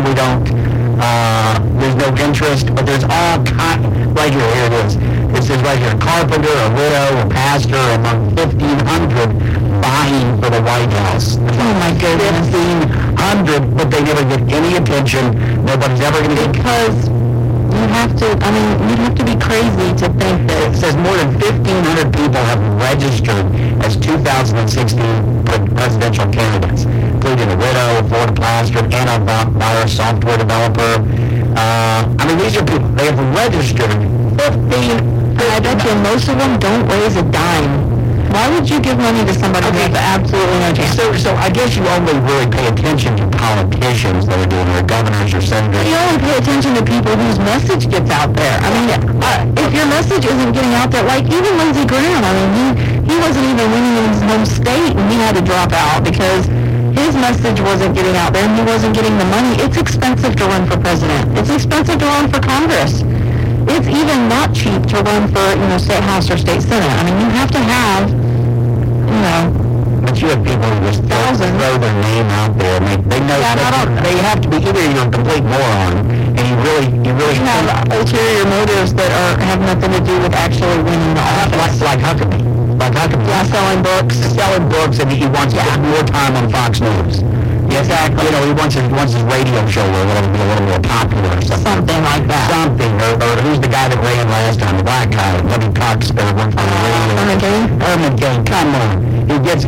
Speaker 6: There's no interest. But there's all kind. Right here it is. It says right here, carpenter, a widow, a pastor, among 1,500 vying for the White House.
Speaker 2: Oh my goodness.
Speaker 6: 1,500, but they never get any attention. Nobody's ever going to get...
Speaker 2: Because you'd have to be crazy to think that...
Speaker 6: It says more than 1,500 people have registered as 2016 presidential candidates, including a widow, a Florida pastor, an antivirus software developer. These are people, they have registered 15.
Speaker 2: I bet you most of them don't raise a dime. Why would you give money to somebody who has absolutely no chance?
Speaker 6: So I guess you only really pay attention to politicians that are doing their governors or senators.
Speaker 2: You only pay attention to people whose message gets out there. If your message isn't getting out there, like even Lindsey Graham, he wasn't even winning in his home state and he had to drop out because his message wasn't getting out there and he wasn't getting the money. It's expensive to run for president. It's expensive to run for Congress. It's even not cheap to run for, state house or state senate. You have to have,
Speaker 6: But you have people who just throw their name out there. They know they have to be either you're a complete moron and you really
Speaker 2: have ulterior motives that have nothing to do with actually winning the office.
Speaker 6: like Huckabee.
Speaker 2: Yeah, selling books,
Speaker 6: and he wants to get more time on Fox News.
Speaker 2: Exactly.
Speaker 6: You know, he wants his radio show to be a little more popular or something.
Speaker 2: Something like that.
Speaker 6: Something, or who's the guy that ran last time? The black guy, Buddy Cox, worked for the radio. Herman Cain. Come on. He gets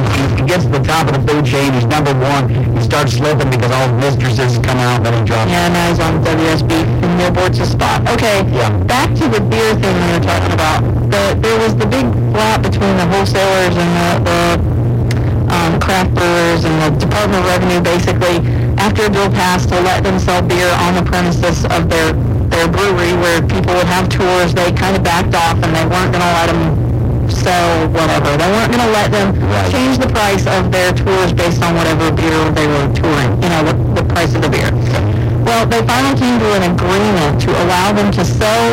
Speaker 6: to the top of the food chain. He's number one. He starts slipping because all the mistresses come out and then he drops.
Speaker 2: Yeah, now he's on WSB and Millboard's his spot. Okay, back to the beer thing we were talking about. There was the big flap between the wholesalers and the craft brewers and the Department of Revenue, basically, after a bill passed to let them sell beer on the premises of their brewery where people would have tours. They kind of backed off and they weren't going to let them sell whatever. They weren't going to let them change the price of their tours based on whatever beer they were touring, the price of the beer. Well, they finally came to an agreement to allow them to sell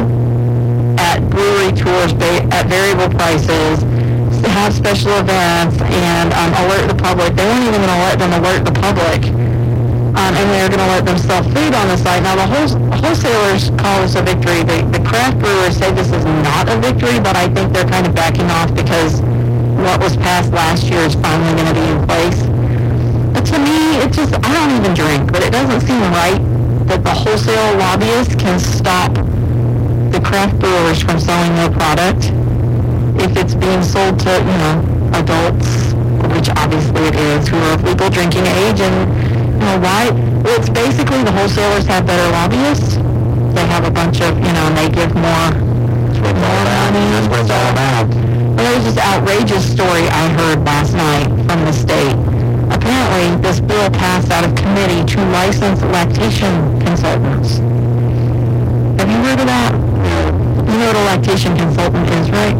Speaker 2: at brewery tours at variable prices, have special events, and alert the public. They weren't even going to let them alert the public, and they were going to let them sell food on the site. Now, the wholesalers call this a victory. The craft brewers say this is not a victory, but I think they're kind of backing off because what was passed last year is finally going to be in place. But to me, I don't even drink, but it doesn't seem right that the wholesale lobbyists can stop the craft brewers from selling their product if it's being sold to, adults, which obviously it is, who are of legal drinking age. And, why? Well, it's basically the wholesalers have better lobbyists. They have a bunch of, and they give more money.
Speaker 6: That's what it's all about.
Speaker 2: Well, there was this outrageous story I heard last night from the state. Apparently, this bill passed out of committee to license lactation consultants. Have you heard of that? You know what a lactation consultant is, right?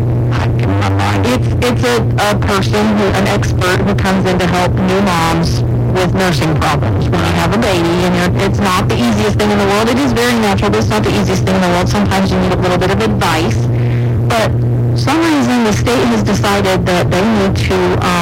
Speaker 2: It's a person, an expert who comes in to help new moms with nursing problems. When you have a baby, and it's not the easiest thing in the world. It is very natural, but it's not the easiest thing in the world. Sometimes you need a little bit of advice. But for some reason, the state has decided that they need to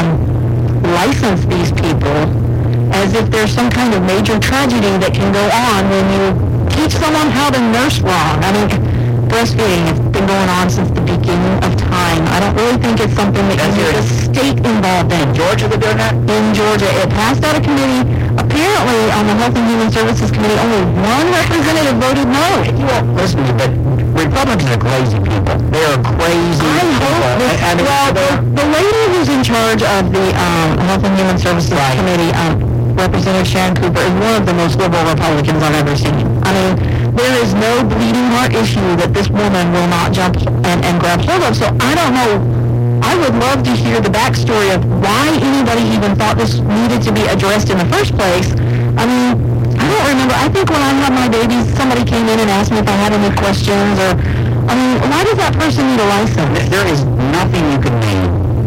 Speaker 2: license these people as if there's some kind of major tragedy that can go on when you teach someone how to nurse wrong. I mean, breastfeeding has been going on since the beginning of time. I don't really think it's something that you need the state involved in.
Speaker 6: Georgia, they're doing that?
Speaker 2: In Georgia. It passed out of committee. Apparently, on the Health and Human Services Committee, only one representative voted no.
Speaker 6: You won't listen to me, but Republicans are crazy people. They are crazy people.
Speaker 2: The lady who's in charge of the Health and Human Services Committee, Representative Sharon Cooper, is one of the most liberal Republicans I've ever seen. I mean, there is no bleeding heart issue that this woman will not jump and grab hold of. So I don't know. I would love to hear the backstory of why anybody even thought this needed to be addressed in the first place. I mean, I don't remember. I think when I had my babies, somebody came in and asked me if I had any questions. Why does that person need a license?
Speaker 6: There is nothing you can name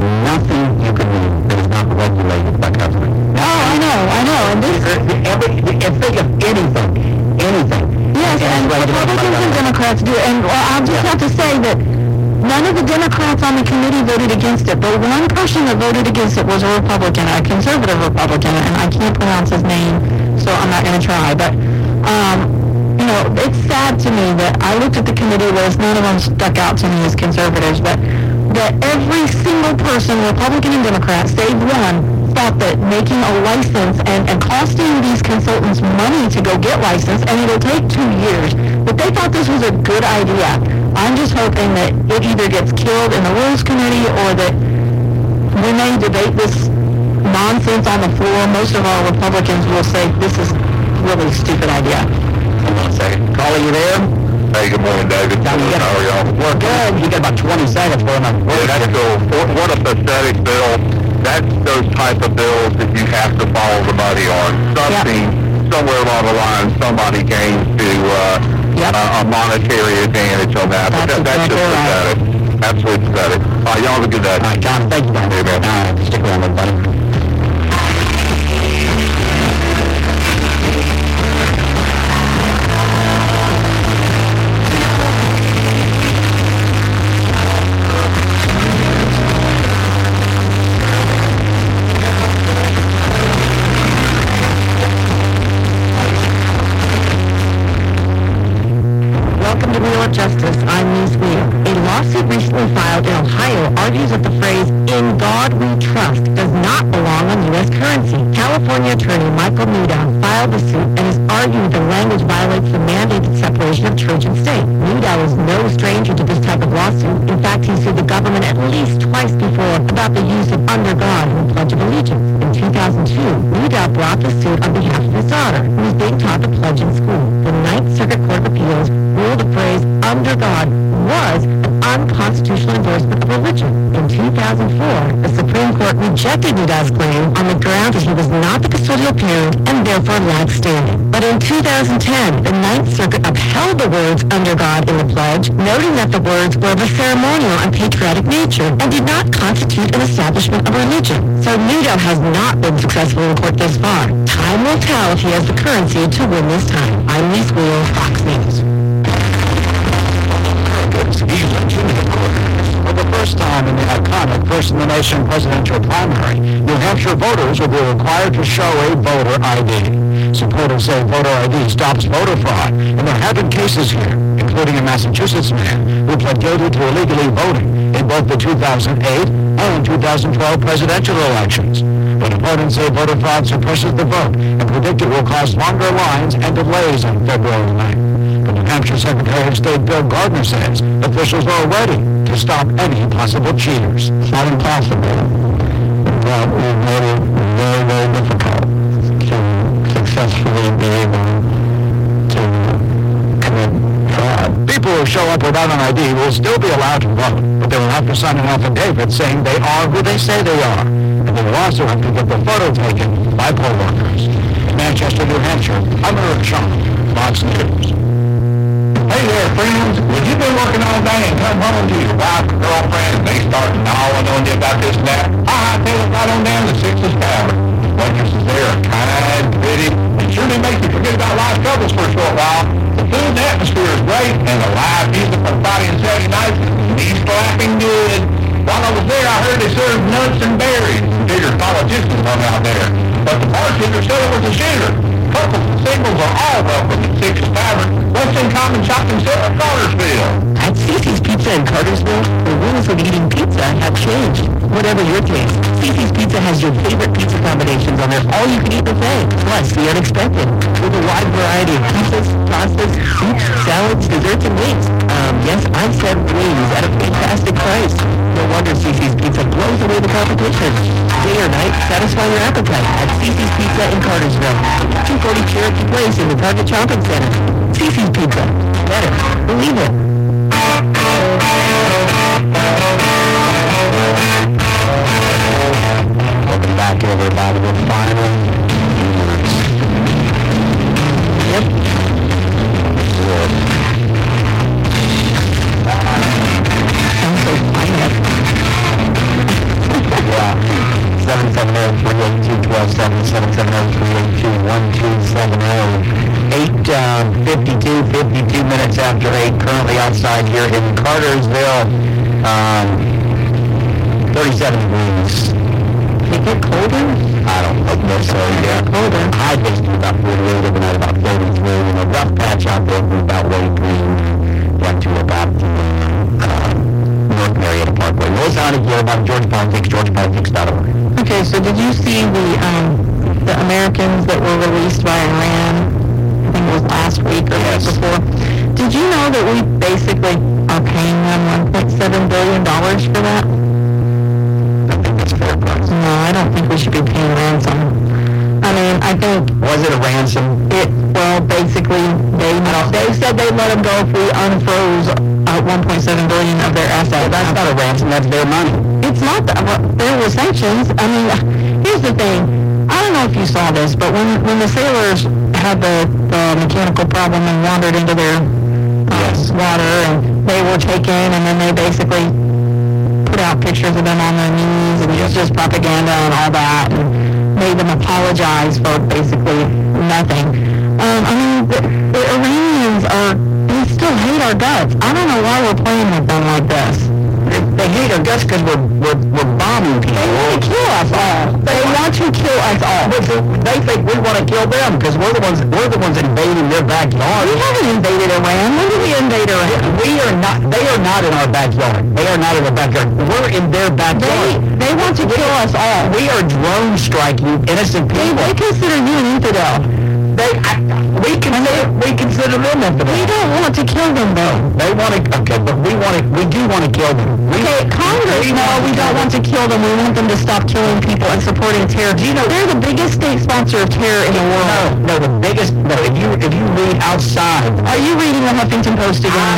Speaker 6: that is not regulated by government.
Speaker 2: I know. And
Speaker 6: think of anything.
Speaker 2: Yes, and Republicans and Democrats do. And I'll just have to say that none of the Democrats on the committee voted against it. The one person that voted against it was a Republican, a conservative Republican, and I can't pronounce his name, so I'm not going to try. But, it's sad to me that I looked at the committee list. None of them stuck out to me as conservatives, but that every single person, Republican and Democrat, save one, thought that making a license and costing these consultants money to go get licensed, and it'll take 2 years, but they thought this was a good idea. I'm just hoping that it either gets killed in the Rules Committee or that when they debate this nonsense on the floor, most of our Republicans will say this is really a stupid idea.
Speaker 6: Hold on a second. Carly, you there?
Speaker 7: Hey, good morning, David.
Speaker 6: How
Speaker 7: are y'all?
Speaker 6: We're good. You got about 20 seconds for them.
Speaker 7: That's cool. What a pathetic bill. That's those type of bills that you have to follow the money on. Somewhere along the line, somebody gains to a monetary advantage on that. But that's just pathetic. Absolutely pathetic. All right, y'all have a good day.
Speaker 6: All right, John, thank you.
Speaker 7: Hey, man.
Speaker 6: All right, stick around, everybody.
Speaker 2: the Wheel of Justice. I'm Ms. Wheel. A lawsuit recently filed in Ohio argues that the phrase, "In God We Trust," does not belong on U.S. currency. California attorney Michael Newdow filed the suit and is arguing the language violates the mandated separation of church and state. Newdow is no stranger to this type of lawsuit. In fact, he sued the government at least twice before about the use of "under God" in the Pledge of Allegiance. In 2002, Newdow brought the suit on behalf of his daughter, who was being taught the pledge in school. The Ninth Circuit Court of Appeals ruled the phrase "under God" was an unconstitutional endorsement of religion. In 2004, the Supreme Court rejected Newdow's claim on the grounds that he was not the custodial parent and therefore lacked standing. But in 2010, the Ninth Circuit upheld the words "under God" in the pledge, noting that the words were of a ceremonial and patriotic nature and did not constitute an establishment of religion. So Newdow has not been successful in court thus far. Time will tell if he has the currency to win this time. I'm Lise Wheel, Fox News.
Speaker 6: For the first time in the iconic first-in-the-nation presidential primary, New Hampshire voters will be required to show a voter ID. Supporters say voter ID stops voter fraud, and there have been cases here, including a Massachusetts man who pled guilty to illegally voting in both the 2008 and 2012 presidential elections. But opponents say voter fraud suppresses the vote and predict it will cause longer lines and delays on February 9th. But New Hampshire Secretary of State Bill Gardner says officials are ready to stop any possible cheaters. It's not impossible, but it's very, very, very difficult to successfully be able to commit fraud. People who show up without an ID will still be allowed to vote, but they will have to sign an affidavit saying they are who they say they are. And they will also have to get the photo taken by poll workers. In Manchester, New Hampshire, I'm Eric Shaw, Fox News.
Speaker 3: Hey there, friends. When you've been working all day and come home to your wife or girlfriend and they start gnawing on you about this and that, I tell them right on down to Six's Tavern. Waitresses there are kind, pretty, and sure do make you forget about life's troubles for a short while. The food and atmosphere is great, and the live music on Friday and Saturday nights is slapping good. While I was there, I heard they served nuts and berries. Figured politicians hung out there. But the bartender said it was a shitter. Couples and singles are all welcome at Six's Tavern, Western Common Shopping Center, Cartersville.
Speaker 2: At Cece's Pizza in Cartersville, the rules of eating pizza have changed. Whatever your taste, Cece's Pizza has your favorite pizza combinations on their all-you-can-eat buffet, plus the unexpected, with a wide variety of pizzas, pastas, soups, salads, desserts, and wings. Yes, I said wings at a fantastic price. No wonder Cece's Pizza blows away the competition. Day or night, satisfy your appetite at Cece's Pizza in Cartersville, 240 Cherokee Place in the Target Shopping Center. Cece's Pizza. Better. Believe it.
Speaker 6: Welcome back, everybody. We're finally
Speaker 2: Sounds so quiet.
Speaker 6: Yeah. 770-382-1270, 52 minutes after 8, currently outside here in Cartersville, 37 degrees.
Speaker 2: They get colder?
Speaker 6: I don't think so, yeah.
Speaker 2: Colder.
Speaker 6: High days to about 48, overnight about 33, and a rough patch out there from about Way Green, down to about North Marietta Parkway. Rose Honick here about Georgia Politics, GeorgiaPolitics.org.
Speaker 2: Okay, so did you see the Americans that were released by Iran? I think it was last week or the week before. Did you know that we basically are paying them $1.7 billion for that?
Speaker 6: I think that's a fair price.
Speaker 2: No, I don't think we should be paying ransom. I mean, I think...
Speaker 6: Was it a ransom?
Speaker 2: Basically, they said they'd let them go if we unfroze $1.7 billion of their assets.
Speaker 6: Well, that's not a ransom, that's their money.
Speaker 2: It's not that. Well, there were sanctions. I mean, here's the thing. I don't know if you saw this, but when the sailors had the mechanical problem and wandered into their water, and they were taken, and then they basically put out pictures of them on their knees, and it was just propaganda and all that, and made them apologize for basically nothing. I mean, the Iranians they still hate our guts. I don't know why we're playing with them like this.
Speaker 6: They hate our guts because we're bombing people.
Speaker 2: They want to kill us all. They want to kill us all.
Speaker 6: They think we want to kill them because we're the ones invading their backyard.
Speaker 2: We haven't invaded Iran. When did we invade Iran?
Speaker 6: not in our backyard. They are not in our backyard. We're in their backyard.
Speaker 2: They want to kill us all.
Speaker 6: We are drone striking innocent people.
Speaker 2: They consider you an infidel.
Speaker 6: We consider them infidel.
Speaker 2: We don't want to kill them, though.
Speaker 6: They want to, okay, but we do want to kill them.
Speaker 2: Congress, no, we don't want to kill them. We want them to stop killing people and supporting terror. Do you know, they're the biggest state sponsor of terror in the world.
Speaker 6: No, the biggest, no, if you read outside.
Speaker 2: Are you reading the Huffington Post again?
Speaker 6: I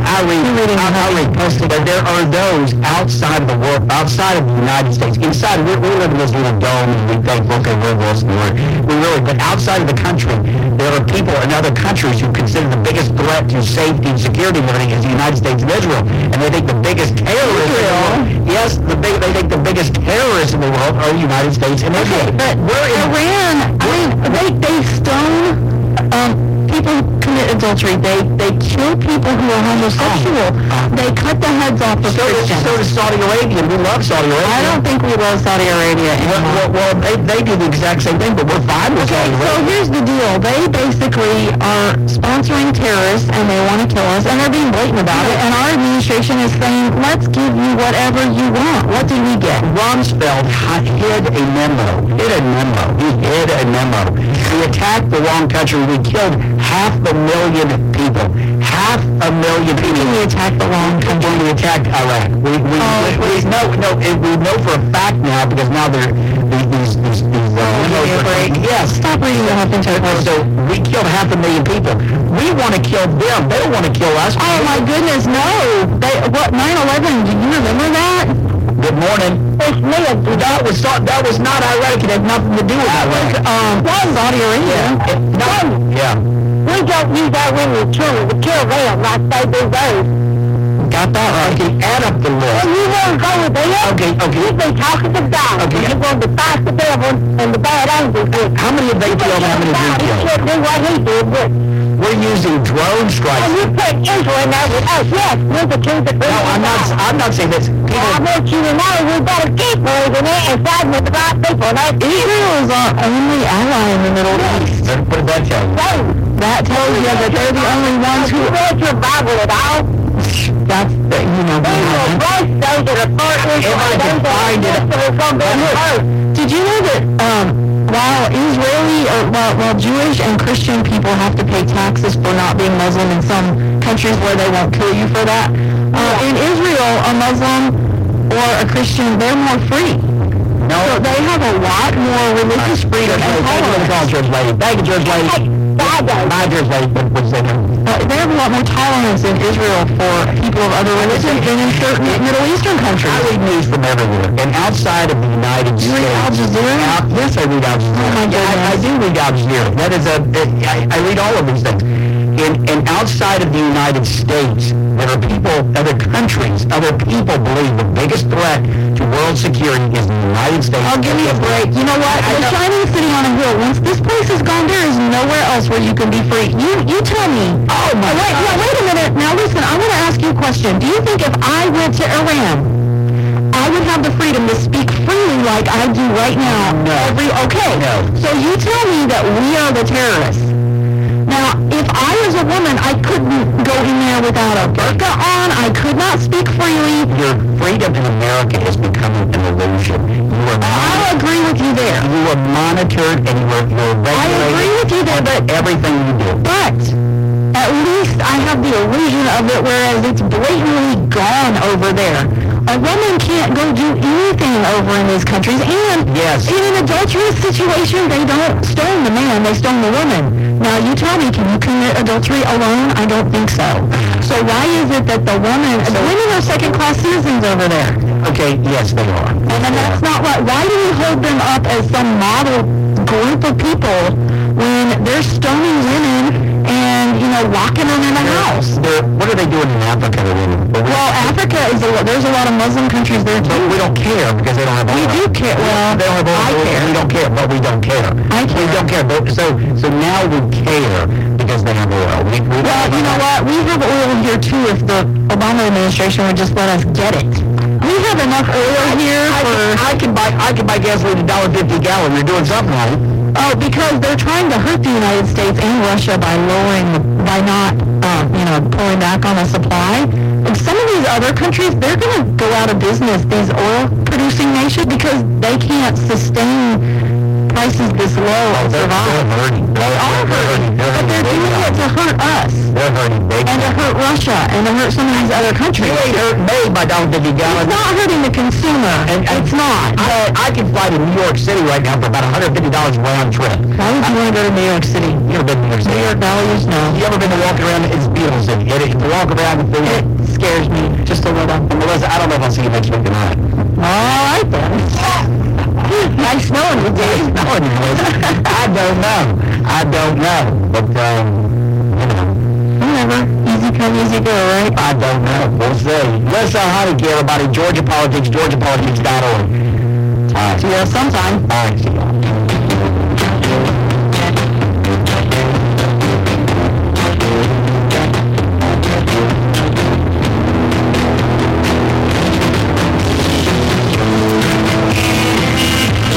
Speaker 6: read Post again. There are those outside of the world, outside of the United States. Inside, we live in this little dome and we think, okay, we're Wilson. We really, but outside of the country, there are people in other countries who consider the biggest threat to safety and security and everything is the United States and Israel. And they think the biggest terrorists in the world, yes, they think the biggest terrorists in the world are the United States and Israel.
Speaker 2: But Iran, they stone people who commit adultery. They kill people who are homosexual. They cut the heads off of Christians.
Speaker 6: So does Saudi Arabia. We love Saudi Arabia.
Speaker 2: I don't think we love Saudi Arabia anymore.
Speaker 6: Well, they do the exact same thing, but we're fine with Saudi Arabia.
Speaker 2: So here's the deal. They basically are sponsoring terrorists, and they want to kill us, and they're being blatant about it. And our administration is saying, let's give you whatever you want. What did we get?
Speaker 6: Rumsfeld hid a memo. He hid a memo. We attacked the wrong country. We killed 500,000 people. 500,000 people.
Speaker 2: We attacked the wrong country.
Speaker 6: When we attacked Iraq. We know for a fact now because now these memos. Yes.
Speaker 2: Stop reading the Huffington Post.
Speaker 6: So we killed 500,000 people. We want to kill them. They don't want to kill us.
Speaker 2: Oh my goodness, no. 9/11? Do you remember that?
Speaker 6: Good morning. That was not Iraq. It had nothing to do with Iraq.
Speaker 2: Saudi Arabia.
Speaker 6: Yeah.
Speaker 2: We don't use our women to kill them like they do those.
Speaker 6: Got that right. Okay, add up the list.
Speaker 2: You won't go with them.
Speaker 6: Okay.
Speaker 2: You've been talking to God.
Speaker 6: Okay.
Speaker 2: You're going to fight the devil and the bad angels.
Speaker 6: How many have they killed? How many have you killed?
Speaker 2: He should do what he did, but...
Speaker 6: We're using drone strikes.
Speaker 2: And you put Israel in there with us. Yes, we're the two that...
Speaker 6: No, I'm not saying this.
Speaker 2: I want you to know we better keep believing it and siding with the right people. Now, Israel is our only ally in the Middle East.
Speaker 6: What did that tell you?
Speaker 2: That tells you that they're the only ones who read your Bible at all. That's the, they will bless those that are partners and those that are going to be hurt. Did you know that while Jewish and Christian people have to pay taxes for not being Muslim in some countries where they won't kill you for that, in Israel, a Muslim or a Christian, they're more free. No, so they have a lot more religious freedom and tolerance.
Speaker 6: Thank you, George Lady. My George Lady.
Speaker 2: They have a lot more tolerance in Israel for people of other religions than in certain Middle Eastern countries.
Speaker 6: I read news from everywhere. And outside of the United States...
Speaker 2: You read Al Jazeera?
Speaker 6: Yes, I read Al Jazeera.
Speaker 2: Oh, my goodness.
Speaker 6: I do read Al Jazeera. That is I read all of these things. And outside of the United States, there are people, other countries, other people believe the biggest threat to world security is the United States.
Speaker 2: Oh, give me a break. You know what? The shining city on a hill. Once this place is gone, there is nowhere else where you can be free. You tell me.
Speaker 6: Oh, my God.
Speaker 2: Wait a minute. Now listen, I want to ask you a question. Do you think if I went to Iran, I would have the freedom to speak freely like I do right now?
Speaker 6: No.
Speaker 2: No. So you tell me that we are the terrorists. Now, if I was a woman, I couldn't go in there without a burqa on. I could not speak freely.
Speaker 6: Your freedom in America is becoming an illusion.
Speaker 2: I'll agree with you there.
Speaker 6: You are monitored and you're regulated.
Speaker 2: I agree with you there, but
Speaker 6: everything you do.
Speaker 2: But at least I have the illusion of it, whereas it's blatantly gone over there. A woman can't go do anything over in these countries, and in an adulterous situation, they don't stone the man, they stone the woman. Now, you tell me, can you commit adultery alone? I don't think so. So why is it that the women are second-class citizens over there?
Speaker 6: Okay, yes, they are.
Speaker 2: And then that's not right. Why do we hold them up as some model group of people when they're stoning women and, locking them in a house?
Speaker 6: What are they doing in Africa?
Speaker 2: Well, Africa there's a lot of Muslim countries there too.
Speaker 6: But we don't care because they don't have oil.
Speaker 2: We do care. Well,
Speaker 6: they don't have oil.
Speaker 2: I care.
Speaker 6: We don't care, but we don't care.
Speaker 2: I care.
Speaker 6: We don't care. But, so now we care because they have oil.
Speaker 2: Well, you know what? We have oil here too if the Obama administration would just let us get it. We have enough oil here
Speaker 6: I can buy gasoline $1.50 a gallon. You're doing something right.
Speaker 2: Oh, because they're trying to hurt the United States and Russia by not pulling back on the supply. And some of these other countries, they're going to go out of business, these oil-producing nations, because they can't sustain prices this low and survive. They are hurting, but they're doing it to hurt us.
Speaker 6: They're hurting big.
Speaker 2: And to hurt Russia, and to hurt some of these other countries.
Speaker 6: You ain't hurting me by $1.50 gallon.
Speaker 2: It's not hurting the consumer. It's not.
Speaker 6: I can fly to New York City right now for about $150 round trip.
Speaker 2: Why would you want to go to New York City?
Speaker 6: You ever been to New York City?
Speaker 2: New York values? No.
Speaker 6: You ever been to walking around? It's beautiful city. To walk around and things.
Speaker 2: It scares me just a little.
Speaker 6: Melissa, I don't know if I'll see you next week tonight.
Speaker 2: All right, then. Nice knowing you, Dave.
Speaker 6: I don't know. But,
Speaker 2: Whatever. Easy come, easy go, right?
Speaker 6: I don't know. We'll see. Melissa Honeyke, everybody. Georgia Politics, GeorgiaPolitics.org. All right.
Speaker 2: See you sometime.
Speaker 6: All right. See you.